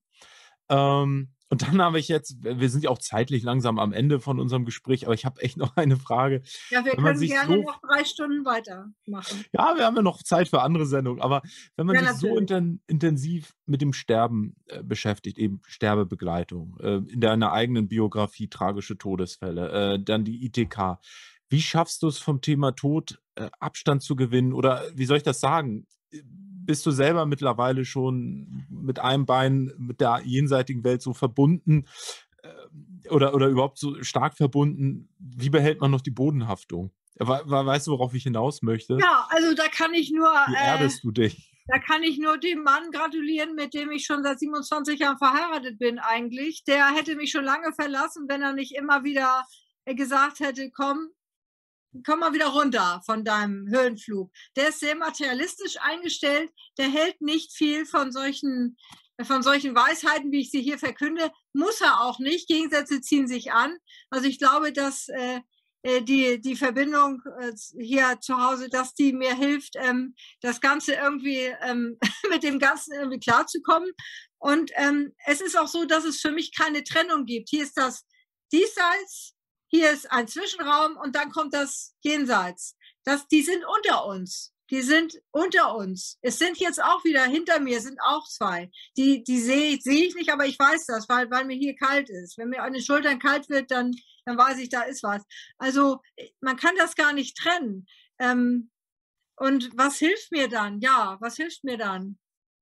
Ähm, und dann habe ich jetzt, wir sind ja auch zeitlich langsam am Ende von unserem Gespräch, aber ich habe echt noch eine Frage. Ja, wir Wenn man können sich gerne so, noch drei Stunden weitermachen. ja, wir haben ja noch Zeit für andere Sendungen, aber wenn man Ja, sich so natürlich. inten, intensiv mit dem Sterben äh, beschäftigt, eben Sterbebegleitung, äh, in deiner eigenen Biografie tragische Todesfälle, äh, dann die I T K, wie schaffst du es vom Thema Tod äh, Abstand zu gewinnen? Oder wie soll ich das sagen? Bist du selber mittlerweile schon mit einem Bein mit der jenseitigen Welt so verbunden äh, oder, oder überhaupt so stark verbunden? Wie behält man noch die Bodenhaftung? We we weißt du, worauf ich hinaus möchte? Ja, also da kann ich nur, Wie äh, erdest du dich? da kann ich nur dem Mann gratulieren, mit dem ich schon seit siebenundzwanzig Jahren verheiratet bin eigentlich. Der hätte mich schon lange verlassen, wenn er nicht immer wieder äh, gesagt hätte, komm, komm mal wieder runter von deinem Höhenflug. Der ist sehr materialistisch eingestellt, der hält nicht viel von solchen, von solchen Weisheiten, wie ich sie hier verkünde, muss er auch nicht. Gegensätze ziehen sich an. Also ich glaube, dass äh, die, die Verbindung äh, hier zu Hause, dass die mir hilft, ähm, das Ganze irgendwie ähm, mit dem Ganzen irgendwie klarzukommen. Und ähm, es ist auch so, dass es für mich keine Trennung gibt. Hier ist das Diesseits, hier ist ein Zwischenraum und dann kommt das Jenseits. Das, die sind unter uns. Die sind unter uns. Es sind jetzt auch wieder hinter mir, sind auch zwei. Die, die sehe seh ich nicht, aber ich weiß das, weil, weil mir hier kalt ist. Wenn mir an den Schultern kalt wird, dann, dann weiß ich, da ist was. Also man kann das gar nicht trennen. Ähm, und was hilft mir dann? Ja, was hilft mir dann?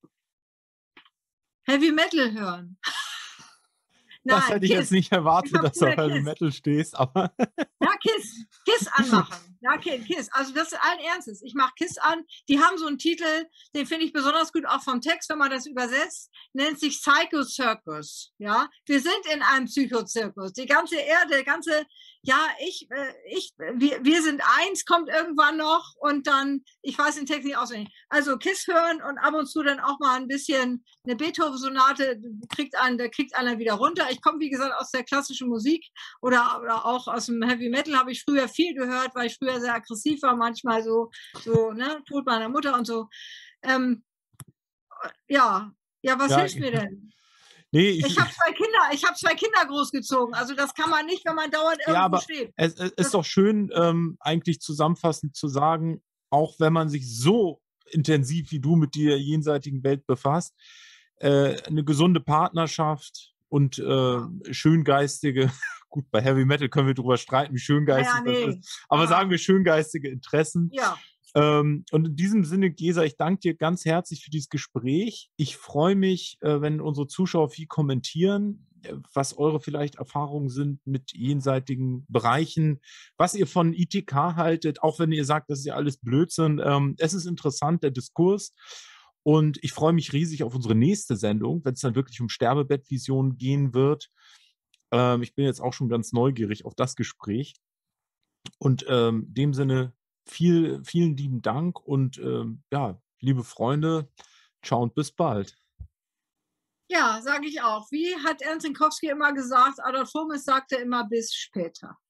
Heavy Metal hören. Das Nein, hätte ich Kiss. jetzt nicht erwartet, Ich hab dass du auf früher Heavy Kiss. Metal stehst, aber Ja, Kiss. Kiss anmachen. Ja, okay, KISS. Also das ist allen Ernstes. Ich mache KISS an. Die haben so einen Titel, den finde ich besonders gut, auch vom Text, wenn man das übersetzt, nennt sich Psycho Circus. Ja, wir sind in einem Psychozirkus. Die ganze Erde, ganze, ja, ich, äh, ich, wir, wir sind eins, kommt irgendwann noch und dann, ich weiß den Text nicht auswendig. Also KISS hören und ab und zu dann auch mal ein bisschen eine Beethoven-Sonate, kriegt einen, da kriegt einer wieder runter. Ich komme, wie gesagt, aus der klassischen Musik oder, oder auch aus dem Heavy Metal, habe ich früher viel gehört, weil ich früher sehr aggressiv war, manchmal so, so, ne, Tod meiner Mutter und so. Ähm, ja, ja, was Ja, hilft mir denn? nee, ich, Ich habe zwei Kinder, ich habe zwei Kinder großgezogen. Also das kann man nicht, wenn man dauernd irgendwo ja, aber steht. es, es ist doch schön, ähm, eigentlich zusammenfassend zu sagen, auch wenn man sich so intensiv wie du mit der jenseitigen Welt befasst, äh, eine gesunde Partnerschaft und äh, schöngeistige, gut, bei Heavy Metal können wir drüber streiten, wie schöngeistig Ja, ja, das nee. ist, aber Ah. sagen wir schöngeistige Interessen. Ja, Ähm, und in diesem Sinne, Gesa, ich danke dir ganz herzlich für dieses Gespräch. Ich freue mich, äh, wenn unsere Zuschauer viel kommentieren, äh, was eure vielleicht Erfahrungen sind mit jenseitigen Bereichen, was ihr von I T K haltet, auch wenn ihr sagt, das ist ja alles Blödsinn. Ähm, es ist interessant, der Diskurs. Und ich freue mich riesig auf unsere nächste Sendung, wenn es dann wirklich um Sterbebettvisionen gehen wird. Ähm, ich bin jetzt auch schon ganz neugierig auf das Gespräch. Und ähm, in dem Sinne, viel, vielen lieben Dank und ähm, ja, liebe Freunde, ciao und bis bald. ja, sage ich auch. Wie hat Ernst Zinkowski immer gesagt, Adolf Hummes sagte immer bis später.